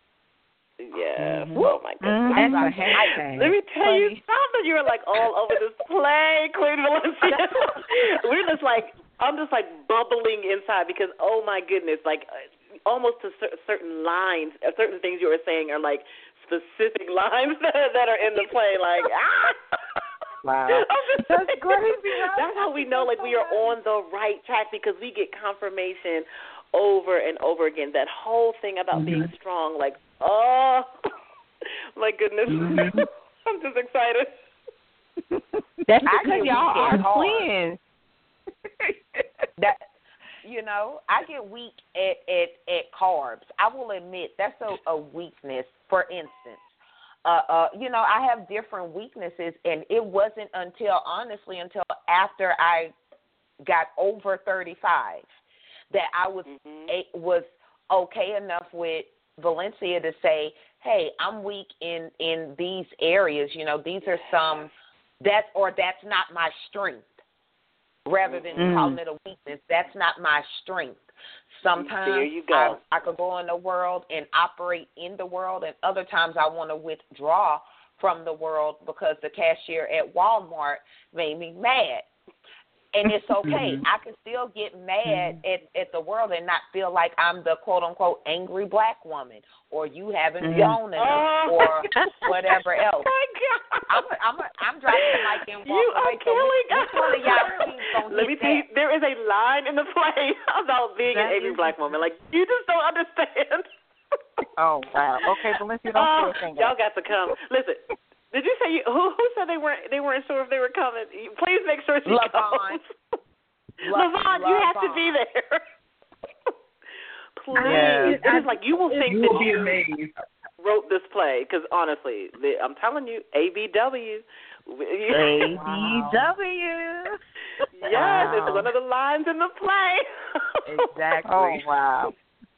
Yeah. Mm-hmm. Oh my goodness. Mm-hmm. I, I, Let me tell you something. You were like all over this play, Queen Valencia. We're just like, I'm just like bubbling inside because, oh my goodness, like almost to certain lines, certain things you were saying are like specific lines that, that are in the play. Like, ah. Wow. That's crazy. Right? That's how we know, like, we are on the right track, because we get confirmation over and over again. That whole thing about mm-hmm. being strong, like, oh, my goodness. Mm-hmm. I'm just excited. That's because y'all are twins. That, you know, I get weak at, at, at carbs. I will admit that's a, a weakness. For instance, uh, uh, you know, I have different weaknesses, and it wasn't until, honestly, until after I got over thirty-five that I was mm-hmm. a, was okay enough with Valencia to say, hey, I'm weak in, in these areas. You know, these are some, that's, or that's not my strength. Rather than mm. calling it a weakness, that's not my strength. Sometimes there you go. I, I could go in the world and operate in the world, and other times I want to withdraw from the world because the cashier at Walmart made me mad. And it's okay. I can still get mad at, at the world and not feel like I'm the quote-unquote angry black woman, or you haven't mm. grown enough, oh. or whatever else. Oh I'm a, I'm a, I'm dropping the mic and walking you away. are killing so which one of y'all please don't Let me tell you, there is a line in the play about being that an angry black woman. Like, you just don't understand. Oh, wow. Okay, Valencia, don't uh, say a thing. Y'all got to come. Listen. Did you say you, who? Who said they weren't? They weren't sure if they were coming. Please make sure she LaVon. comes. LaVon, you have to be there. Please, Yes. it is like you will think you that will be you amazed. wrote this play. Because honestly, the, I'm telling you, A B W. A B W. Yes, Wow. it's one of the lines in the play. Exactly. Oh, wow.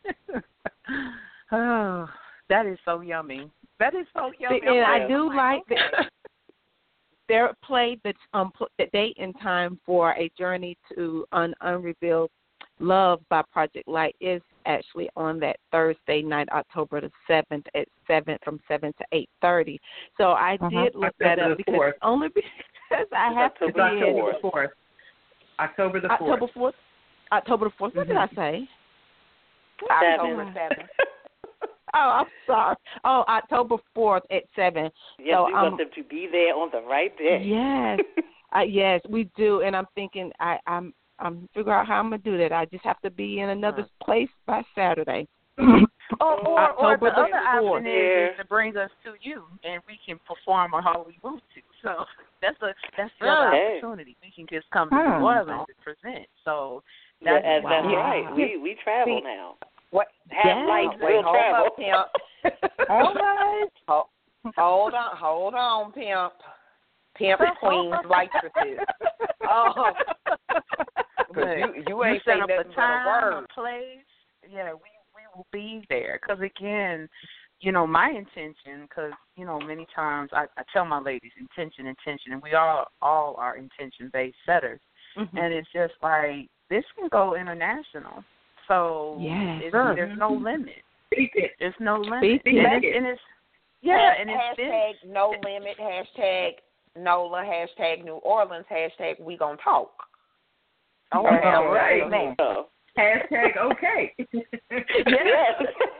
Oh, that is so yummy. That is so yummy. And I Yeah. do like okay. that their play, the um pl- the date and time for A Journey to an Unrevealed Love by Project Light is actually on that Thursday night, October the seventh at seven from seven to eight thirty. So I Mhm. did look that October up the because fourth. only because I It's have to It's be October in October the fourth. October the fourth. October fourth. October the fourth. What did I Mhm. say? October Seven. seventh. Oh, I'm sorry. Oh, October fourth at seven. Yes, so, we um, want them to be there on the right day. Yes, uh, yes, we do. And I'm thinking, I, I'm, I'm figure out how I'm gonna do that. I just have to be in another place by Saturday. Or, or, or October the the other fourth. option is, is to bring us to you, and we can perform how we want to. So that's a that's the other Okay. opportunity. We can just come to Hmm. New Orleans and present. So Yeah, that's, as wow. that's right. We we travel See, now. What? Half Yeah. light Wait, will hold travel. up, pimp. All right. Hold, hold on, hold on, pimp. Pimp Queens waitresses. Oh, because you you ain't set saying up nothing a but a time, word. a place. Yeah, we we will be there. Because again, you know, my intention. Because you know, many times I, I tell my ladies, intention, intention, and we all all are intention based setters. Mhm. And it's just like this can go international. So Yes. it's, Sure. there's no limit. Speak it. There's no limit. Speak and, it. it's, and it's yeah, and it's hashtag this. no limit, hashtag NOLA, hashtag New Orleans, hashtag we gonna talk. Oh, Okay. yeah, All right. man. Oh. Hashtag okay. Yes.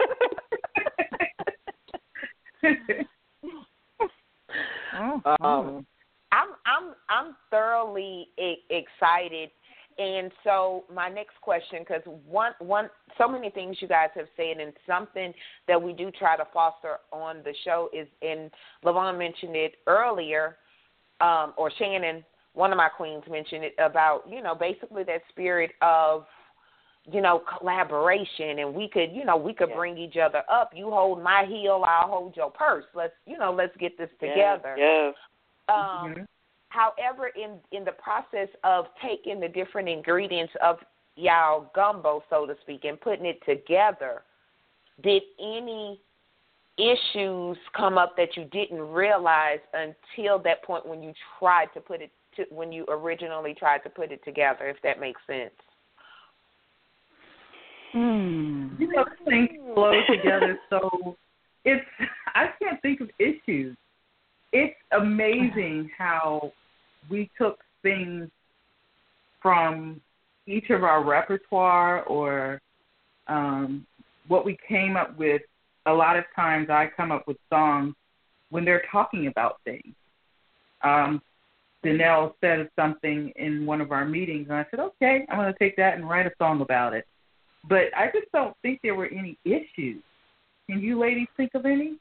Um, I'm I'm I'm thoroughly e- excited, and so my next question, because one one so many things you guys have said, and something that we do try to foster on the show is, and LaVon mentioned it earlier, um, or Shannon, one of my queens mentioned it about, you know, basically that spirit of, you know, collaboration, and we could, you know, we could Yeah. bring each other up. You hold my heel, I'll hold your purse. Let's, you know, let's get this together. Yes. Um, Mm-hmm. However, in, in the process of taking the different ingredients of y'all gumbo, so to speak, and putting it together, did any issues come up that you didn't realize until that point when you tried to put it to, when you originally tried to put it together, if that makes sense? Hmm. You know, things flow together, so it's, I can't think of issues. It's amazing how we took things from each of our repertoire or um, what we came up with. A lot of times I come up with songs when they're talking about things. Um, Danelle said something in one of our meetings, and I said, okay, I'm going to take that and write a song about it. But I just don't think there were any issues. Can you ladies think of any?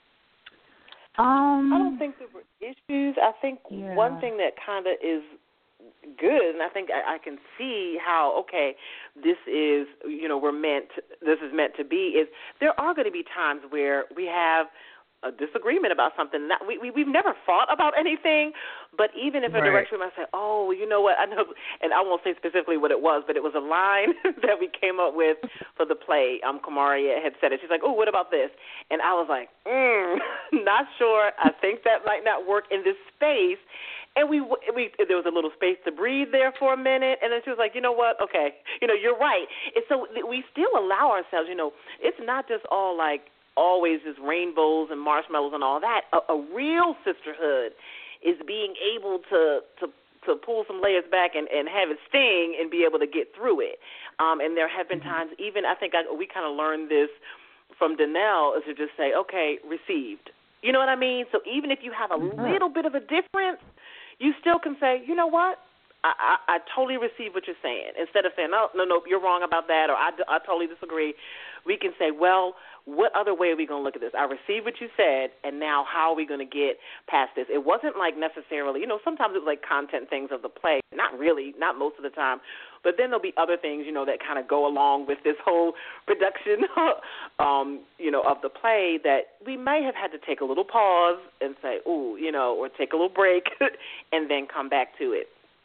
Um, I don't think there were issues. I think Yeah. one thing that kind of is good, and I think I, I can see how, okay, this is, you know, we're meant, this is meant to be, is there are going to be times where we have a disagreement about something. Not, we, we, we've never fought about anything, but even if a Right. director might say, oh, you know what, I know, and I won't say specifically what it was, but it was a line that we came up with for the play. Um, Kamaria had said it. She's like, oh, what about this? And I was like, mm, not sure. I think that might not work in this space. And we, we, there was a little space to breathe there for a minute, and then she was like, you know what, okay, you know, you're right. And so we still allow ourselves, you know, it's not just all like, always just rainbows and marshmallows and all that. A, a real sisterhood is being able to, to to pull some layers back and, and have it sting and be able to get through it. Um, and there have been Mm-hmm. times, even I think I, we kind of learned this from Danelle, is to just say, okay, received. You know what I mean? So even if you have a Mm-hmm. little bit of a difference, you still can say, you know what? I, I, I totally receive what you're saying. Instead of saying, no, no, no, you're wrong about that, or I, I totally disagree, we can say, well, what other way are we going to look at this? I received what you said, and now how are we going to get past this? It wasn't like necessarily, you know, sometimes it was like content things of the play. Not really, not most of the time. But then there'll be other things, you know, that kind of go along with this whole production, um, you know, of the play that we may have had to take a little pause and say, ooh, you know, or take a little break and then come back to it.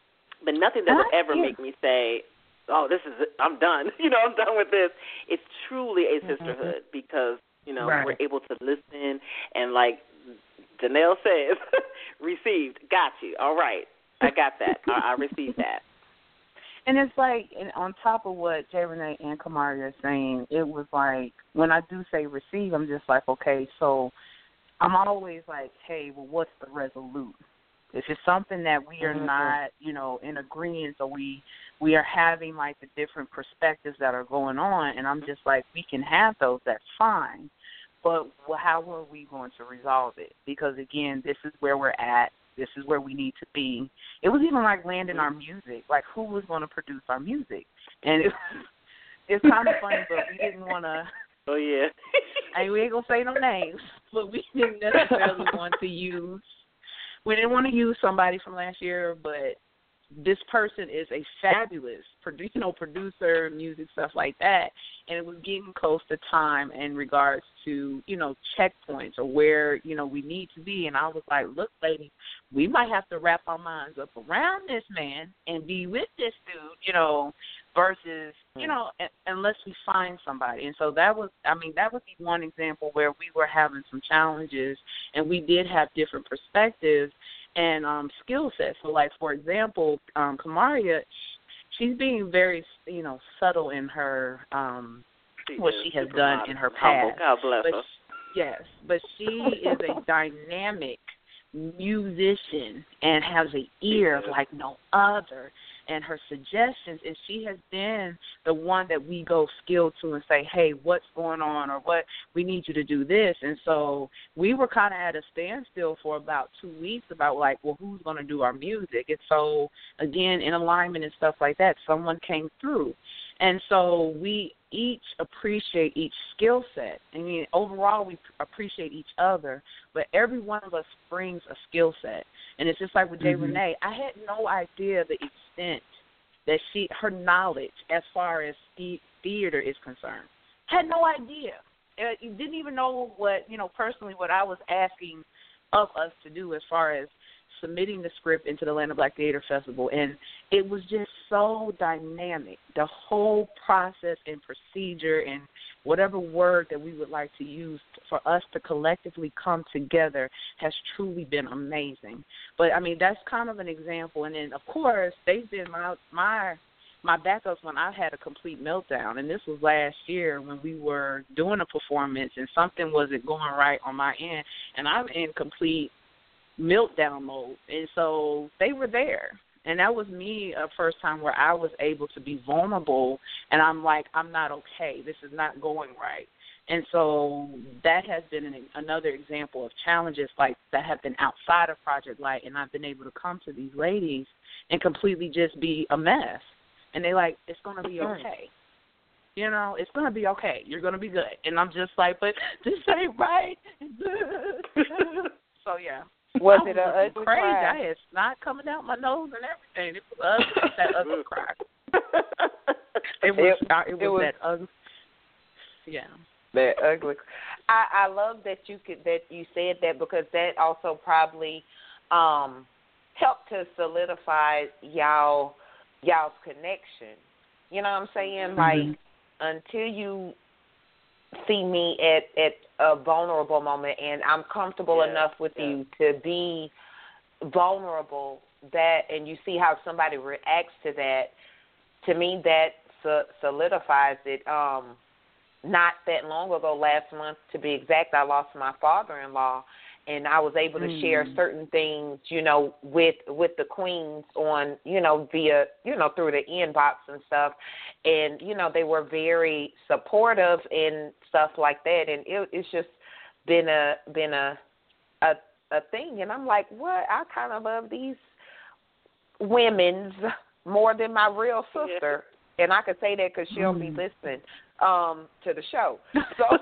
but nothing that will ever make me say, oh, this is it. I'm done. You know, I'm done with this. It's truly a sisterhood mm-hmm. because, you know, right. we're able to listen and, like Janelle says, received, got you. All right, I got that. I, I received that. And it's like, and on top of what J. Renee and Kamaria are saying, it was like, when I do say receive, I'm just like, okay, so I'm always like, hey, well, what's the resolute? If it's something that we are mm-hmm. not, you know, in agreement, or we we are having like the different perspectives that are going on, and I'm just like, we can have those, that's fine. But well, how are we going to resolve it? Because, again, this is where we're at. This is where we need to be. It was even like landing our music. Like, who was going to produce our music? And it, it's kind of funny, but we didn't want to. Oh, yeah. I mean, we ain't going to say no names, but we didn't necessarily want to use. We didn't want to use somebody from last year, but this person is a fabulous produ- you know, producer, music, stuff like that. And it was getting close to time in regards to, you know, checkpoints or where, you know, we need to be. And I was like, look, lady, we might have to wrap our minds up around this man and be with this dude, you know, versus, you know, unless we find somebody. And so that was, I mean, that would be one example where we were having some challenges and we did have different perspectives and um, skill sets. So, like, for example, um, Kamaria, she's being very, you know, subtle in her, um, she what she has done in her past. God bless but her. She, yes, but she is a dynamic musician and has an ear like no other. And her suggestions, and she has been the one that we go skill to and say, hey, what's going on, or what, we need you to do this. And so we were kind of at a standstill for about two weeks about, like, well, who's going to do our music? And so, again, in alignment and stuff like that, someone came through. And so we each appreciate each skill set. I mean, overall, we appreciate each other, but every one of us brings a skill set. And it's just like with J. Mm-hmm. Renee, I had no idea the extent that she, her knowledge as far as theater is concerned. Had no idea. You didn't even know what, you know, personally what I was asking of us to do as far as submitting the script into the Atlanta Black Theater Festival, and it was just so dynamic. The whole process and procedure and whatever word that we would like to use for us to collectively come together has truly been amazing. But, I mean, that's kind of an example. And then, of course, they've been my my my backups when I had a complete meltdown, and this was last year when we were doing a performance and something wasn't going right on my end, and I'm in complete meltdown mode. And so they were there. And that was me a first time where I was able to be vulnerable, and I'm like, I'm not okay. This is not going right. And so that has been an, another example of challenges like that have been outside of Project Light, and I've been able to come to these ladies and completely just be a mess. And they're like, it's going to be okay. You know, it's going to be okay. You're going to be good. And I'm just like, but this ain't right. So, yeah. Was I it a was ugly crazy? cry? I had snot coming out my nose and everything. It was ugly. That ugly cry. It was. It, uh, it, was it was that ugly. Yeah. That ugly. I, I love that you could that you said that, because that also probably um, helped to solidify y'all y'all's connection. You know what I'm saying? Mm-hmm. Like, until you see me at, at a vulnerable moment and I'm comfortable yeah, enough with yeah. you to be vulnerable, that, and you see how somebody reacts to that, to me that so, solidifies it. Um, not that long ago, last month to be exact, I lost my father-in-law, and I was able to mm. share certain things, you know, with with the queens on, you know, via, you know, through the inbox and stuff. And, you know, they were very supportive and stuff like that. And it, it's just been a been a, a a thing. And I'm like, what? I kind of love these women's more than my real sister. Yeah. And I could say that because she'll mm. be listening um, to the show. So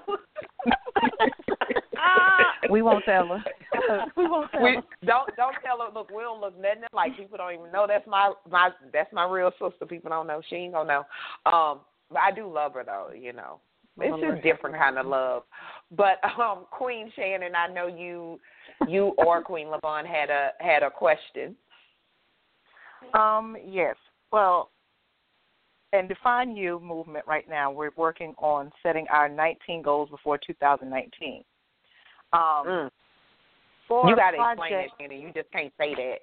we won't tell her. we won't tell we, her. Don't don't tell her. Look, we don't look nothing like. People don't even know that's my my that's my real sister. People don't know. She ain't gonna know. Um, but I do love her though. You know, it's just different kind of love. But um, Queen Shannon, I know you you or Queen Lavon had a had a question. Um, yes. Well, and Define You movement right now, we're working on setting our nineteen goals before two thousand nineteen. Um, Mm. for You got to project, explain it, Shannon. You just can't say that.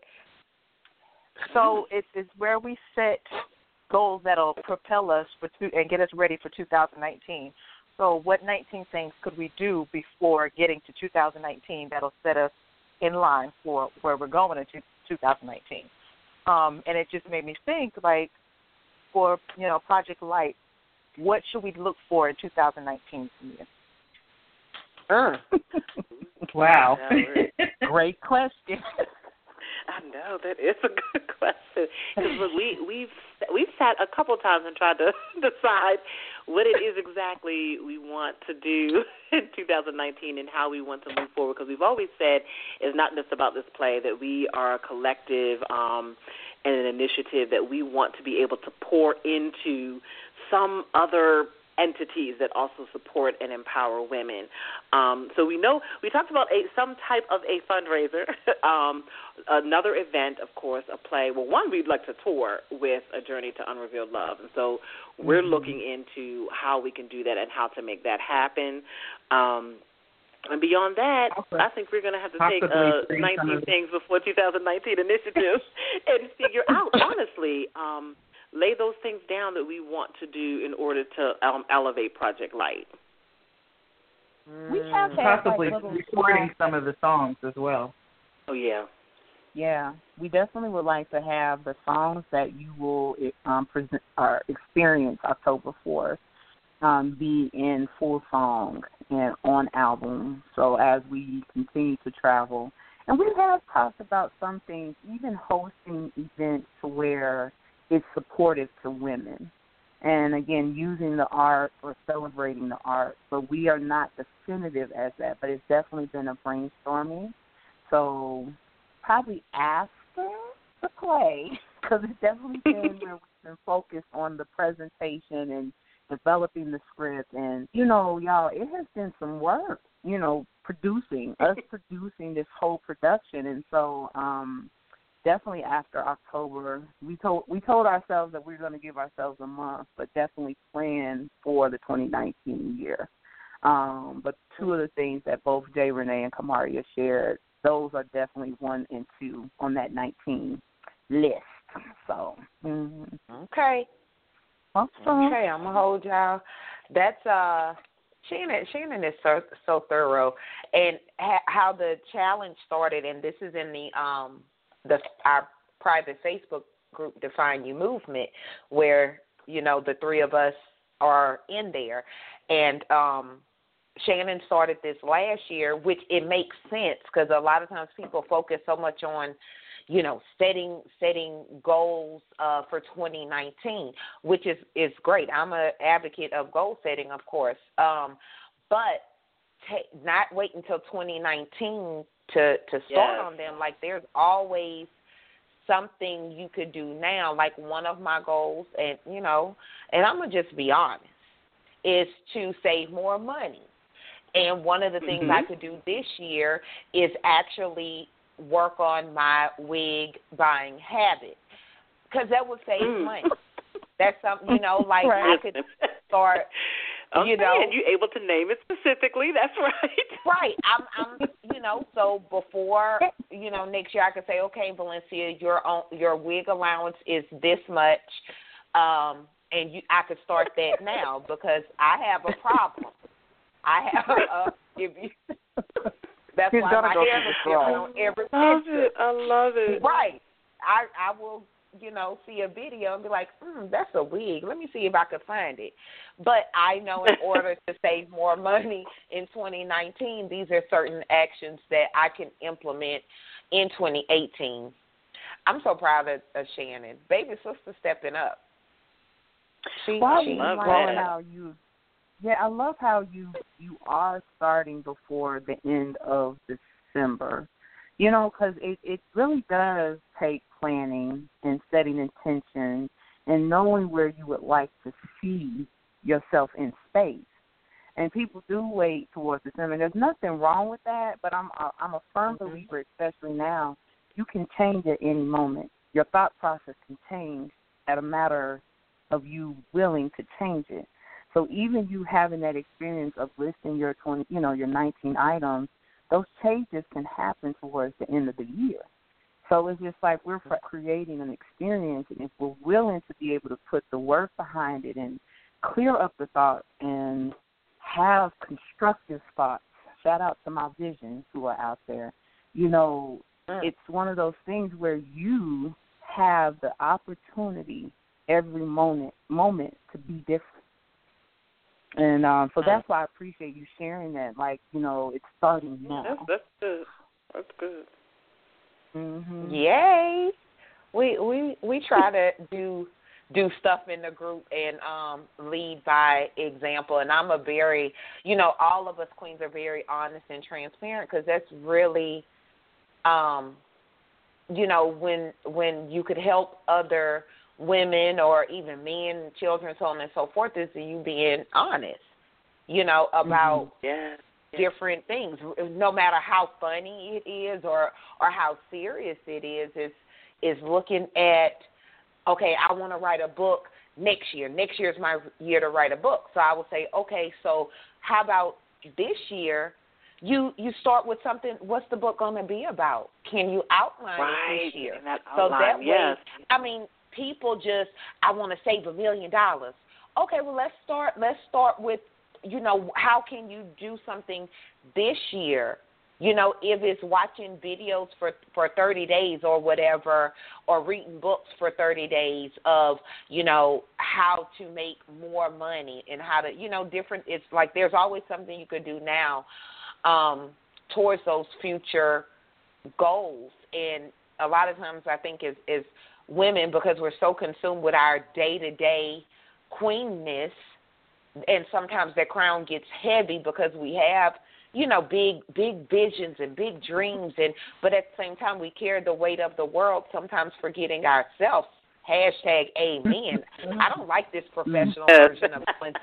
So it's, it's where we set goals that'll propel us for two, and get us ready for two thousand nineteen. So what nineteen things could we do before getting to two thousand nineteen that'll set us in line for where we're going in two thousand nineteen? Um, and it just made me think, like, for, you know, Project Light, what should we look for in two thousand nineteen from you? Mm. Wow. Great question. I know that is a good question because look, we we've we've sat a couple of times and tried to decide what it is exactly we want to do in two thousand nineteen and how we want to move forward. Because we've always said it's not just about this play, that we are a collective um, and an initiative that we want to be able to pour into some other entities that also support and empower women. Um, so we know we talked about a, some type of a fundraiser, um, another event, of course, a play. Well, one, we'd like to tour with A Journey to Unrevealed Love, and so we're mm-hmm. looking into how we can do that and how to make that happen. Um, and beyond that, okay. I think we're going to have to take uh, nineteen Things Before two thousand nineteen initiatives and figure out, honestly, um, lay those things down that we want to do in order to um, elevate Project Light. We have had possibly like recording some of the songs as well. Oh, yeah. Yeah, we definitely would like to have the songs that you will um, present or experience October fourth um, be in full song and on album. So as we continue to travel, and we have talked about some things, even hosting events where it's supportive to women. And, again, using the art or celebrating the art. So we are not definitive as that, but it's definitely been a brainstorming. So probably after the play, because it's definitely been where we've been focused on the presentation and developing the script. And, you know, y'all, it has been some work, you know, producing, us producing this whole production. And so um, definitely after October, we told we told ourselves that we were going to give ourselves a month, but definitely plan for the twenty nineteen year. Um, but two of the things that both Jay Renee and Kamaria shared, those are definitely one and two on that nineteen list. So, mm-hmm. okay, awesome. Okay, I'm gonna hold y'all. That's uh, Shannon. Shannon is so, so thorough, and ha- how the challenge started, and this is in the um. The, our private Facebook group, Define You Movement, where, you know, the three of us are in there. And um, Shannon started this last year, which it makes sense because a lot of times people focus so much on, you know, setting setting goals uh, for twenty nineteen, which is, is great. I'm an advocate of goal setting, of course. Um, but t- not wait until twenty nineteen to to start yes. on them. Like, there's always something you could do now. Like, one of my goals, and, you know, and I'm going to just be honest, is to save more money. And one of the things mm-hmm. I could do this year is actually work on my wig buying habit, because that would save mm. money. That's something, you know, like right. I could start, okay, you know. and you're able to name it specifically. That's right. Right. I'm, I'm, you know, so before, you know, next year I could say, okay, Valencia, your own, your wig allowance is this much, um, and you, I could start that now because I have a problem. I have a, if you, that's He's why my go hair is different on every picture. I love it. I love it. Right. I, I will, you know, see a video and be like, hmm, that's a wig. Let me see if I can find it. But I know in order to save more money in twenty nineteen, these are certain actions that I can implement in twenty eighteen. I'm so proud of, of Shannon. Baby sister stepping up. She, well, she I love how you, yeah, I love how you you are starting before the end of December. You know, because it, it really does take planning and setting intention and knowing where you would like to see yourself in space. And people do wait towards December. There's nothing wrong with that, but I'm I'm a firm mm-hmm. believer, especially now, you can change at any moment. your thought process can change at a matter of you willing to change it. So even you having that experience of listing your twenty, you know, your nineteen items, those changes can happen towards the end of the year. So it's just like we're creating an experience, and if we're willing to be able to put the work behind it and clear up the thoughts and have constructive thoughts, shout out to my visions who are out there, you know, mm. it's one of those things where you have the opportunity every moment moment to be different. And um, so that's why I appreciate you sharing that. Like, you know, it's starting now. That's, that's good. That's good. Mm-hmm. Yay! We we we try to do do stuff in the group and um, lead by example. And I'm a very, you know, all of us queens are very honest and transparent because that's really, um, you know, when when you could help other women or even men, children, so on and so forth, is you being honest, you know, about mm-hmm. yes. different things, no matter how funny it is or or how serious it is, is is looking at, okay, I want to write a book next year. Next year is my year to write a book. So I will say, okay, so how about this year you you start with something, what's the book going to be about? Can you outline right. it this year? That so that yes. way, I mean, people just, I want to save a million dollars. Okay, well, let's start, let's start with, you know, how can you do something this year? You know, if it's watching videos for, for thirty days or whatever, or reading books for thirty days of, you know, how to make more money and how to, you know, different, it's like there's always something you could do now um, towards those future goals. And a lot of times I think as, as women, because we're so consumed with our day-to-day queenness, and sometimes that crown gets heavy because we have, you know, big big visions and big dreams, and but at the same time we carry the weight of the world, sometimes forgetting ourselves. Hashtag amen. I don't like this professional version of Clinton.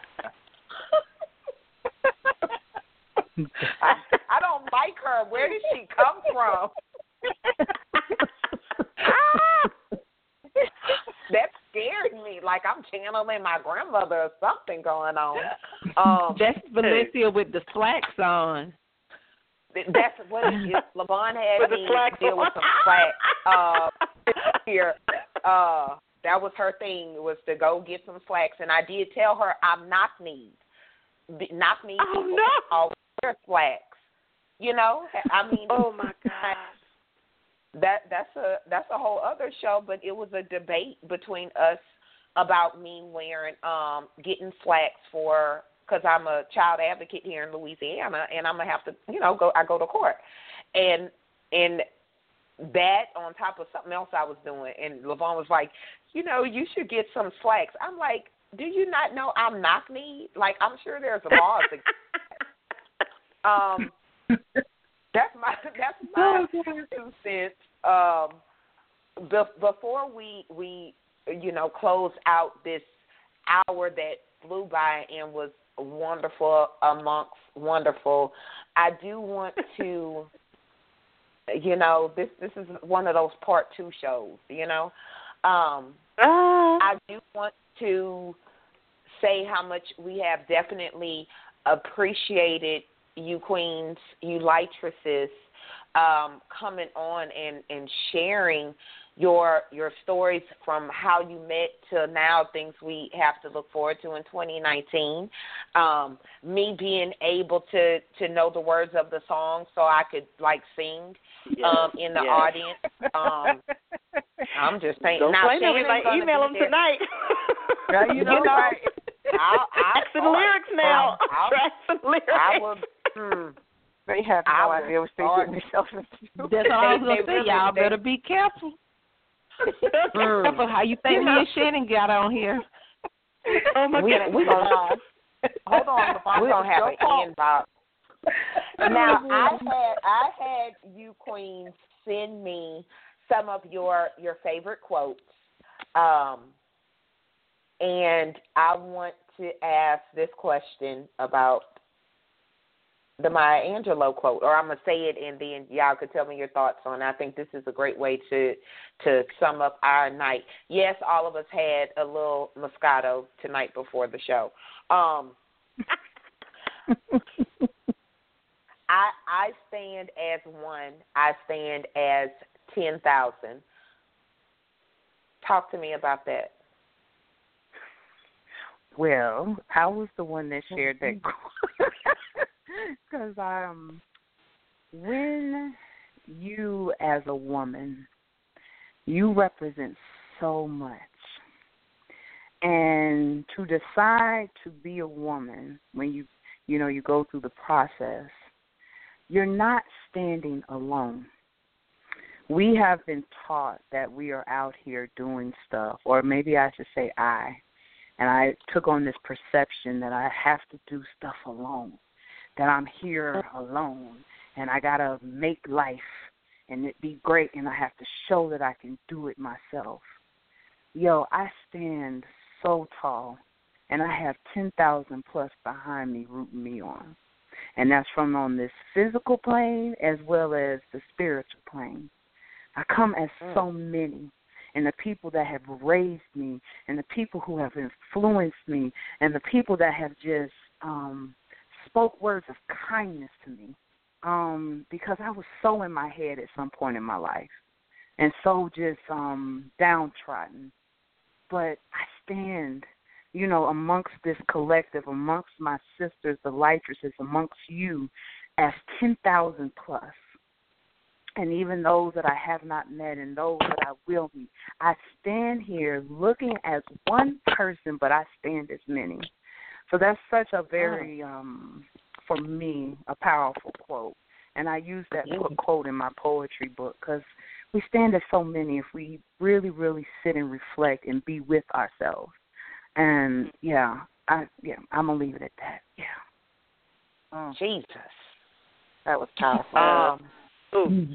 I, I don't like her. Where did she come from? ah! That scared me. Like I'm channeling my grandmother or something going on. Um, That's Valencia with the slacks on. That's what it is. LaVon had with me the deal with some slacks uh, here. Uh, that was her thing, was to go get some slacks, and I did tell her I'm knock-kneed. Knock-kneed oh, people no. always wear slacks. You know, I mean. Oh my God. That that's a that's a whole other show, but it was a debate between us about me wearing um getting slacks for, because I'm a child advocate here in Louisiana, and I'm gonna have to, you know, go I go to court, and and that on top of something else I was doing, and LaVon was like, you know, you should get some slacks. I'm like, do you not know I'm knock-kneed? Like, I'm sure there's laws against that. Um. That's my that's my two cents. Um, be- before we we you know close out this hour that flew by and was wonderful amongst wonderful, I do want to, you know, this this is one of those part two shows. You know, um, uh. I do want to say how much we have definitely appreciated you queens, you lightresses, um, coming on and, and sharing your your stories from how you met to now, things we have to look forward to in twenty nineteen. Um, me being able to, to know the words of the song so I could, like, sing yes, um, in the yes. audience. Um, I'm just saying. Don't now, blame them. Like, email them there. tonight. Yeah, you know, right. I'll, I'll Tracks and lyrics now. I'll, Tracks and lyrics. I will. Hmm. They have no I idea what they're getting themselves into. That's all I was They- going they to say. really- Y'all they- better be careful. Mm. Careful how you think You me know- and Shannon got on here. Oh my we, God. we gonna, hold on, we're gonna have an inbox. Now, I had I had you queens send me some of your your favorite quotes, um, and I want to ask this question about the Maya Angelou quote, or I'm gonna say it and then y'all could tell me your thoughts on it. I think this is a great way to to sum up our night. Yes, all of us had a little Moscato tonight before the show. Um, I I stand as one. I stand as ten thousand. Talk to me about that. Well, I was the one that shared that quote. Because um, when you as a woman, you represent so much. And to decide to be a woman, when you, you know, you go through the process, you're not standing alone. We have been taught that we are out here doing stuff, or maybe I should say I, and I took on this perception that I have to do stuff alone, that I'm here alone, and I got to make life and it be great, and I have to show that I can do it myself. Yo, I stand so tall, and I have ten thousand plus behind me rooting me on. And that's from on this physical plane as well as the spiritual plane. I come as so many, and the people that have raised me, and the people who have influenced me, and the people that have just um, spoke words of kindness to me, um, because I was so in my head at some point in my life, and so just um, downtrodden. But I stand, you know, amongst this collective, amongst my sisters, the Lightresses, amongst you, as ten thousand plus. And even those that I have not met and those that I will meet, I stand here looking as one person, but I stand as many. So that's such a very, um, for me, a powerful quote. And I use that quote in my poetry book because we stand as so many if we really, really sit and reflect and be with ourselves. And, yeah, I, yeah, I'm going to leave it at that. Yeah. Oh. Jesus. That was powerful. Um, Ooh.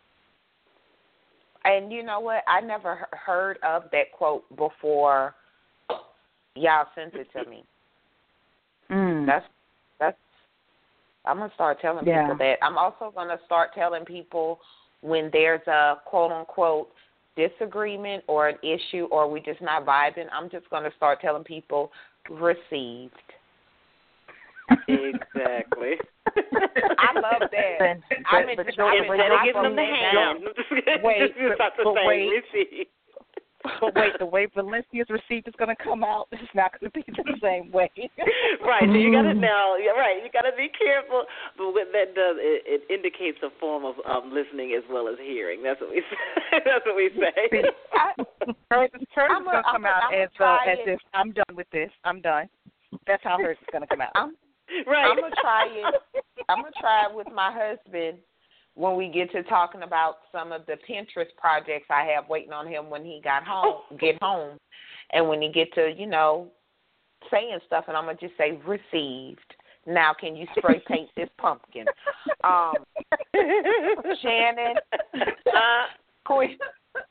And you know what? I never heard of that quote before y'all sent it to me. Mm. That's that's. I'm gonna start telling yeah. people that. I'm also gonna start telling people when there's a quote unquote disagreement or an issue or we just not vibing. I'm just gonna start telling people received. Exactly. I love that. But, I but, just, but I but mean, wait, I from the hand. Wait, but, but wait. Receive. But wait, the way Valencia's receipt is going to come out, it's not going to be the same way. Right. So you got to now. Yeah, right. You got to be careful. But what that does, it, it indicates a form of um, listening as well as hearing. That's what we say. That's what we say. Hers is going to come I'm a, out I'm as uh, as if I'm done with this. I'm done. That's how hers is going to come out. I'm, right. I'm gonna try it. I'm gonna try it with my husband when we get to talking about some of the Pinterest projects I have waiting on him when he got home, get home, and when he get to, you know, saying stuff, and I'm gonna just say received. Now, can you spray paint this pumpkin? Um, Shannon, uh, Queen,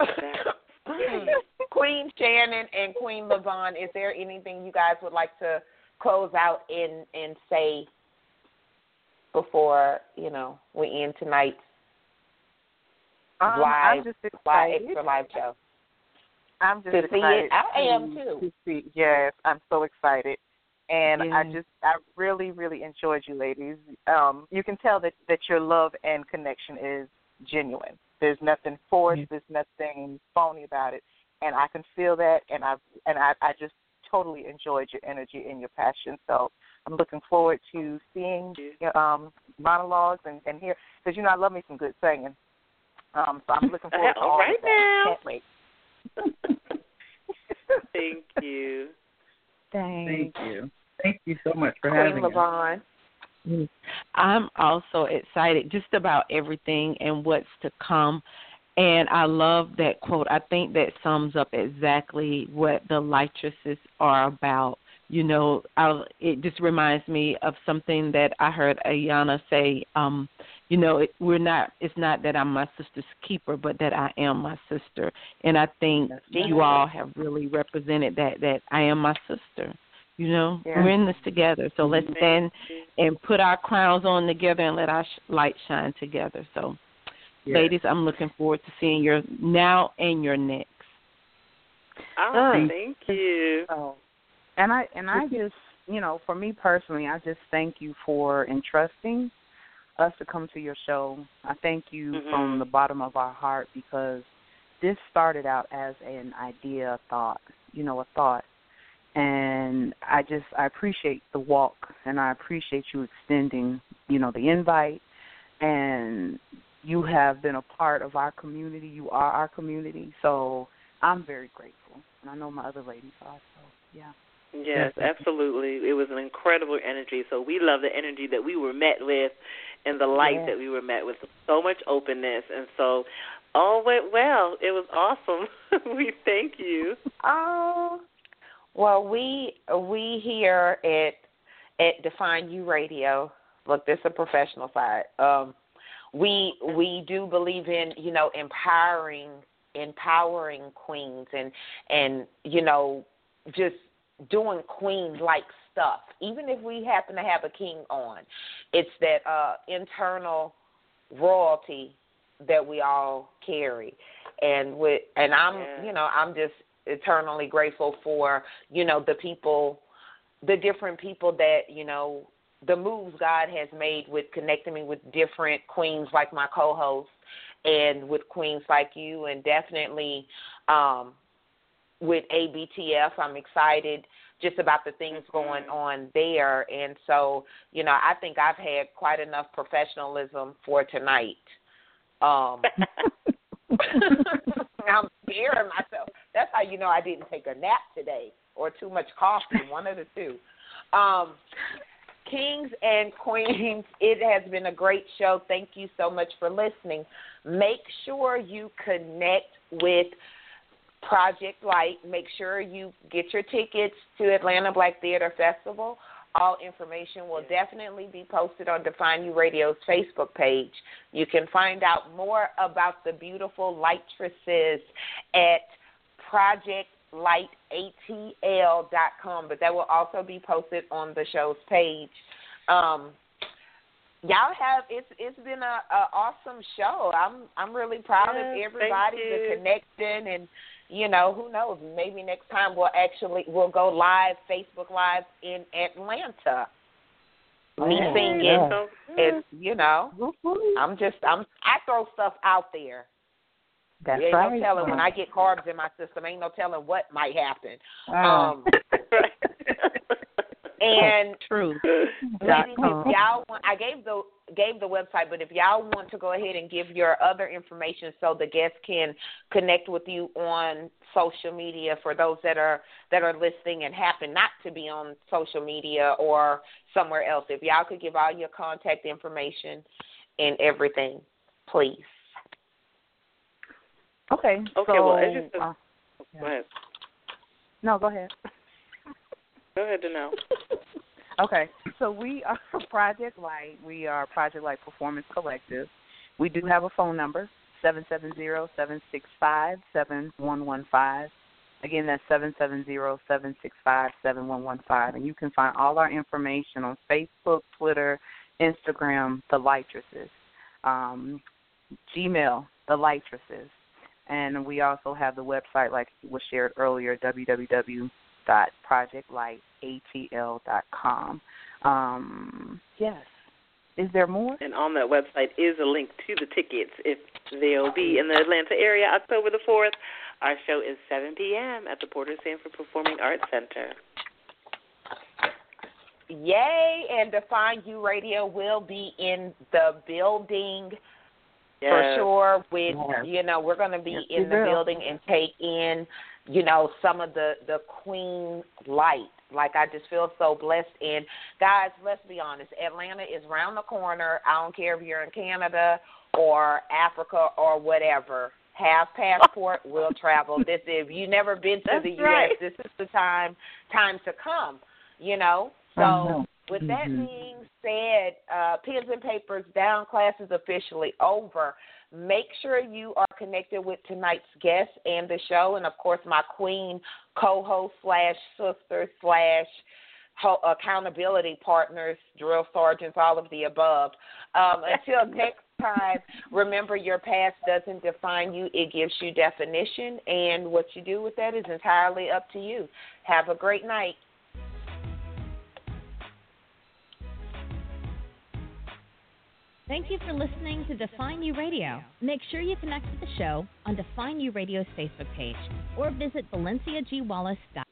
Queen Shannon, and Queen LaVon. Is there anything you guys would like to close out and and say before, you know, we end tonight's um, live, I'm just live excited. extra live show? I'm just to excited. see it. I am too. To see, yes, I'm so excited, and yes. I just, I really, really enjoyed you, ladies. Um, you can tell that that your love and connection is genuine. There's nothing forced. Yes. There's nothing phony about it, and I can feel that, and I, and I, I just totally enjoyed your energy and your passion. So I'm looking forward to seeing your um, monologues and, and hear, because, you know, I love me some good singing. Um, so I'm looking forward to all right of that. now. Can't wait. Thank you. Thank you. Thank you so much for Queen having us. LaVon. I'm also excited just about everything and what's to come. And I love that quote. I think that sums up exactly what the Lightresses are about. You know, I, it just reminds me of something that I heard Ayana say. Um, you know, it, we're not. It's not that I'm my sister's keeper, but that I am my sister. And I think you all have really represented that. That I am my sister. You know, Yeah. we're in this together. So let's stand and put our crowns on together and let our sh- light shine together. So, Yes. ladies, I'm looking forward to seeing your now and your next. Oh, Good. thank you. Oh, and I and I just, you know, for me personally, I just thank you for entrusting us to come to your show. I thank you Mhm. from the bottom of our heart because this started out as an idea, a thought, you know, a thought. And I just, I appreciate the walk, and I appreciate you extending, you know, the invite. And you have been a part of our community. You are our community. So I'm very grateful. And I know my other ladies are, so, yeah. Yes, absolutely. It was an incredible energy. So we love the energy that we were met with and the light Yeah. that we were met with. So much openness. And so all went well. It was awesome. We thank you. Oh, well, we we here at at Define You Radio. Look, this is a professional side. Um, we we do believe in you know empowering empowering queens and and you know just doing queen like stuff. Even if we happen to have a king on, it's that uh, internal royalty that we all carry, and with and I'm Yeah. you know I'm just eternally grateful for you know the people, the different people that you know the moves God has made with connecting me with different queens like my co-host and with queens like you, and definitely um, with A B T F. I'm excited just about the things going on there, and so you know I think I've had quite enough professionalism for tonight. Um, I'm scaring myself. That's how you know I didn't take a nap today or too much coffee, one of the two. Um, Kings and Queens, it has been a great show. Thank you so much for listening. Make sure you connect with Project Light. Make sure you get your tickets to Atlanta Black Theater Festival. All information will definitely be posted on Define You Radio's Facebook page. You can find out more about the beautiful lightresses at project light A T L dot com, but that will also be posted on the show's page. Um, y'all have it's it's been a, a awesome show. I'm I'm really proud Yes, of everybody, thank the you. connection, and you know who knows, maybe next time we'll actually we'll go live, Facebook Live in Atlanta. Me Oh, singing, yeah. So, it's you know I'm just I'm I throw stuff out there. That's ain't right. no telling when I get carbs in my system. Ain't no telling what might happen. Ah. Um, and True. ladies, if y'all want, I gave the gave the website, but if y'all want to go ahead and give your other information so the guests can connect with you on social media for those that are that are listening and happen not to be on social media or somewhere else. If y'all could give all your contact information and everything, please. Okay. Okay, so, well, as you said, uh, go ahead. no, go ahead. Go ahead, Danelle. Okay, so we are Project Light. We are Project Light Performance Collective. We do have a phone number, seven seven zero, seven six five, seven one one five. Again, that's seven seven zero, seven six five, seven one one five. And you can find all our information on Facebook, Twitter, Instagram, The Lightresses, um, Gmail, The Lightresses. And we also have the website, like was shared earlier, w w w dot project light A T L dot com. Um, yes. Is there more? And on that website is a link to the tickets if they'll be in the Atlanta area October the fourth. Our show is seven p.m. at the Porter Sanford Performing Arts Center. Yay, and Define You Radio will be in the building Yes. for sure. With Yes. you know, we're going to be Yes, in we the will. building and take in, you know, some of the the Queen light. Like I just feel so blessed. And guys, let's be honest, Atlanta is around the corner. I don't care if you're in Canada or Africa or whatever. Have passport, will travel. This if you've never been to That's the U S, right. this is the time time to come. You know, so. Uh-huh. With that Mhm. being said, uh, Pens and Papers Down class is officially over. Make sure you are connected with tonight's guest and the show, and, of course, my queen co-host slash sister slash ho- accountability partners, drill sergeants, all of the above. Um, until next time, remember your past doesn't define you. It gives you definition, and what you do with that is entirely up to you. Have a great night. Thank you for listening to Define You Radio. Make sure you connect with the show on Define You Radio's Facebook page or visit valencia g wallace dot com.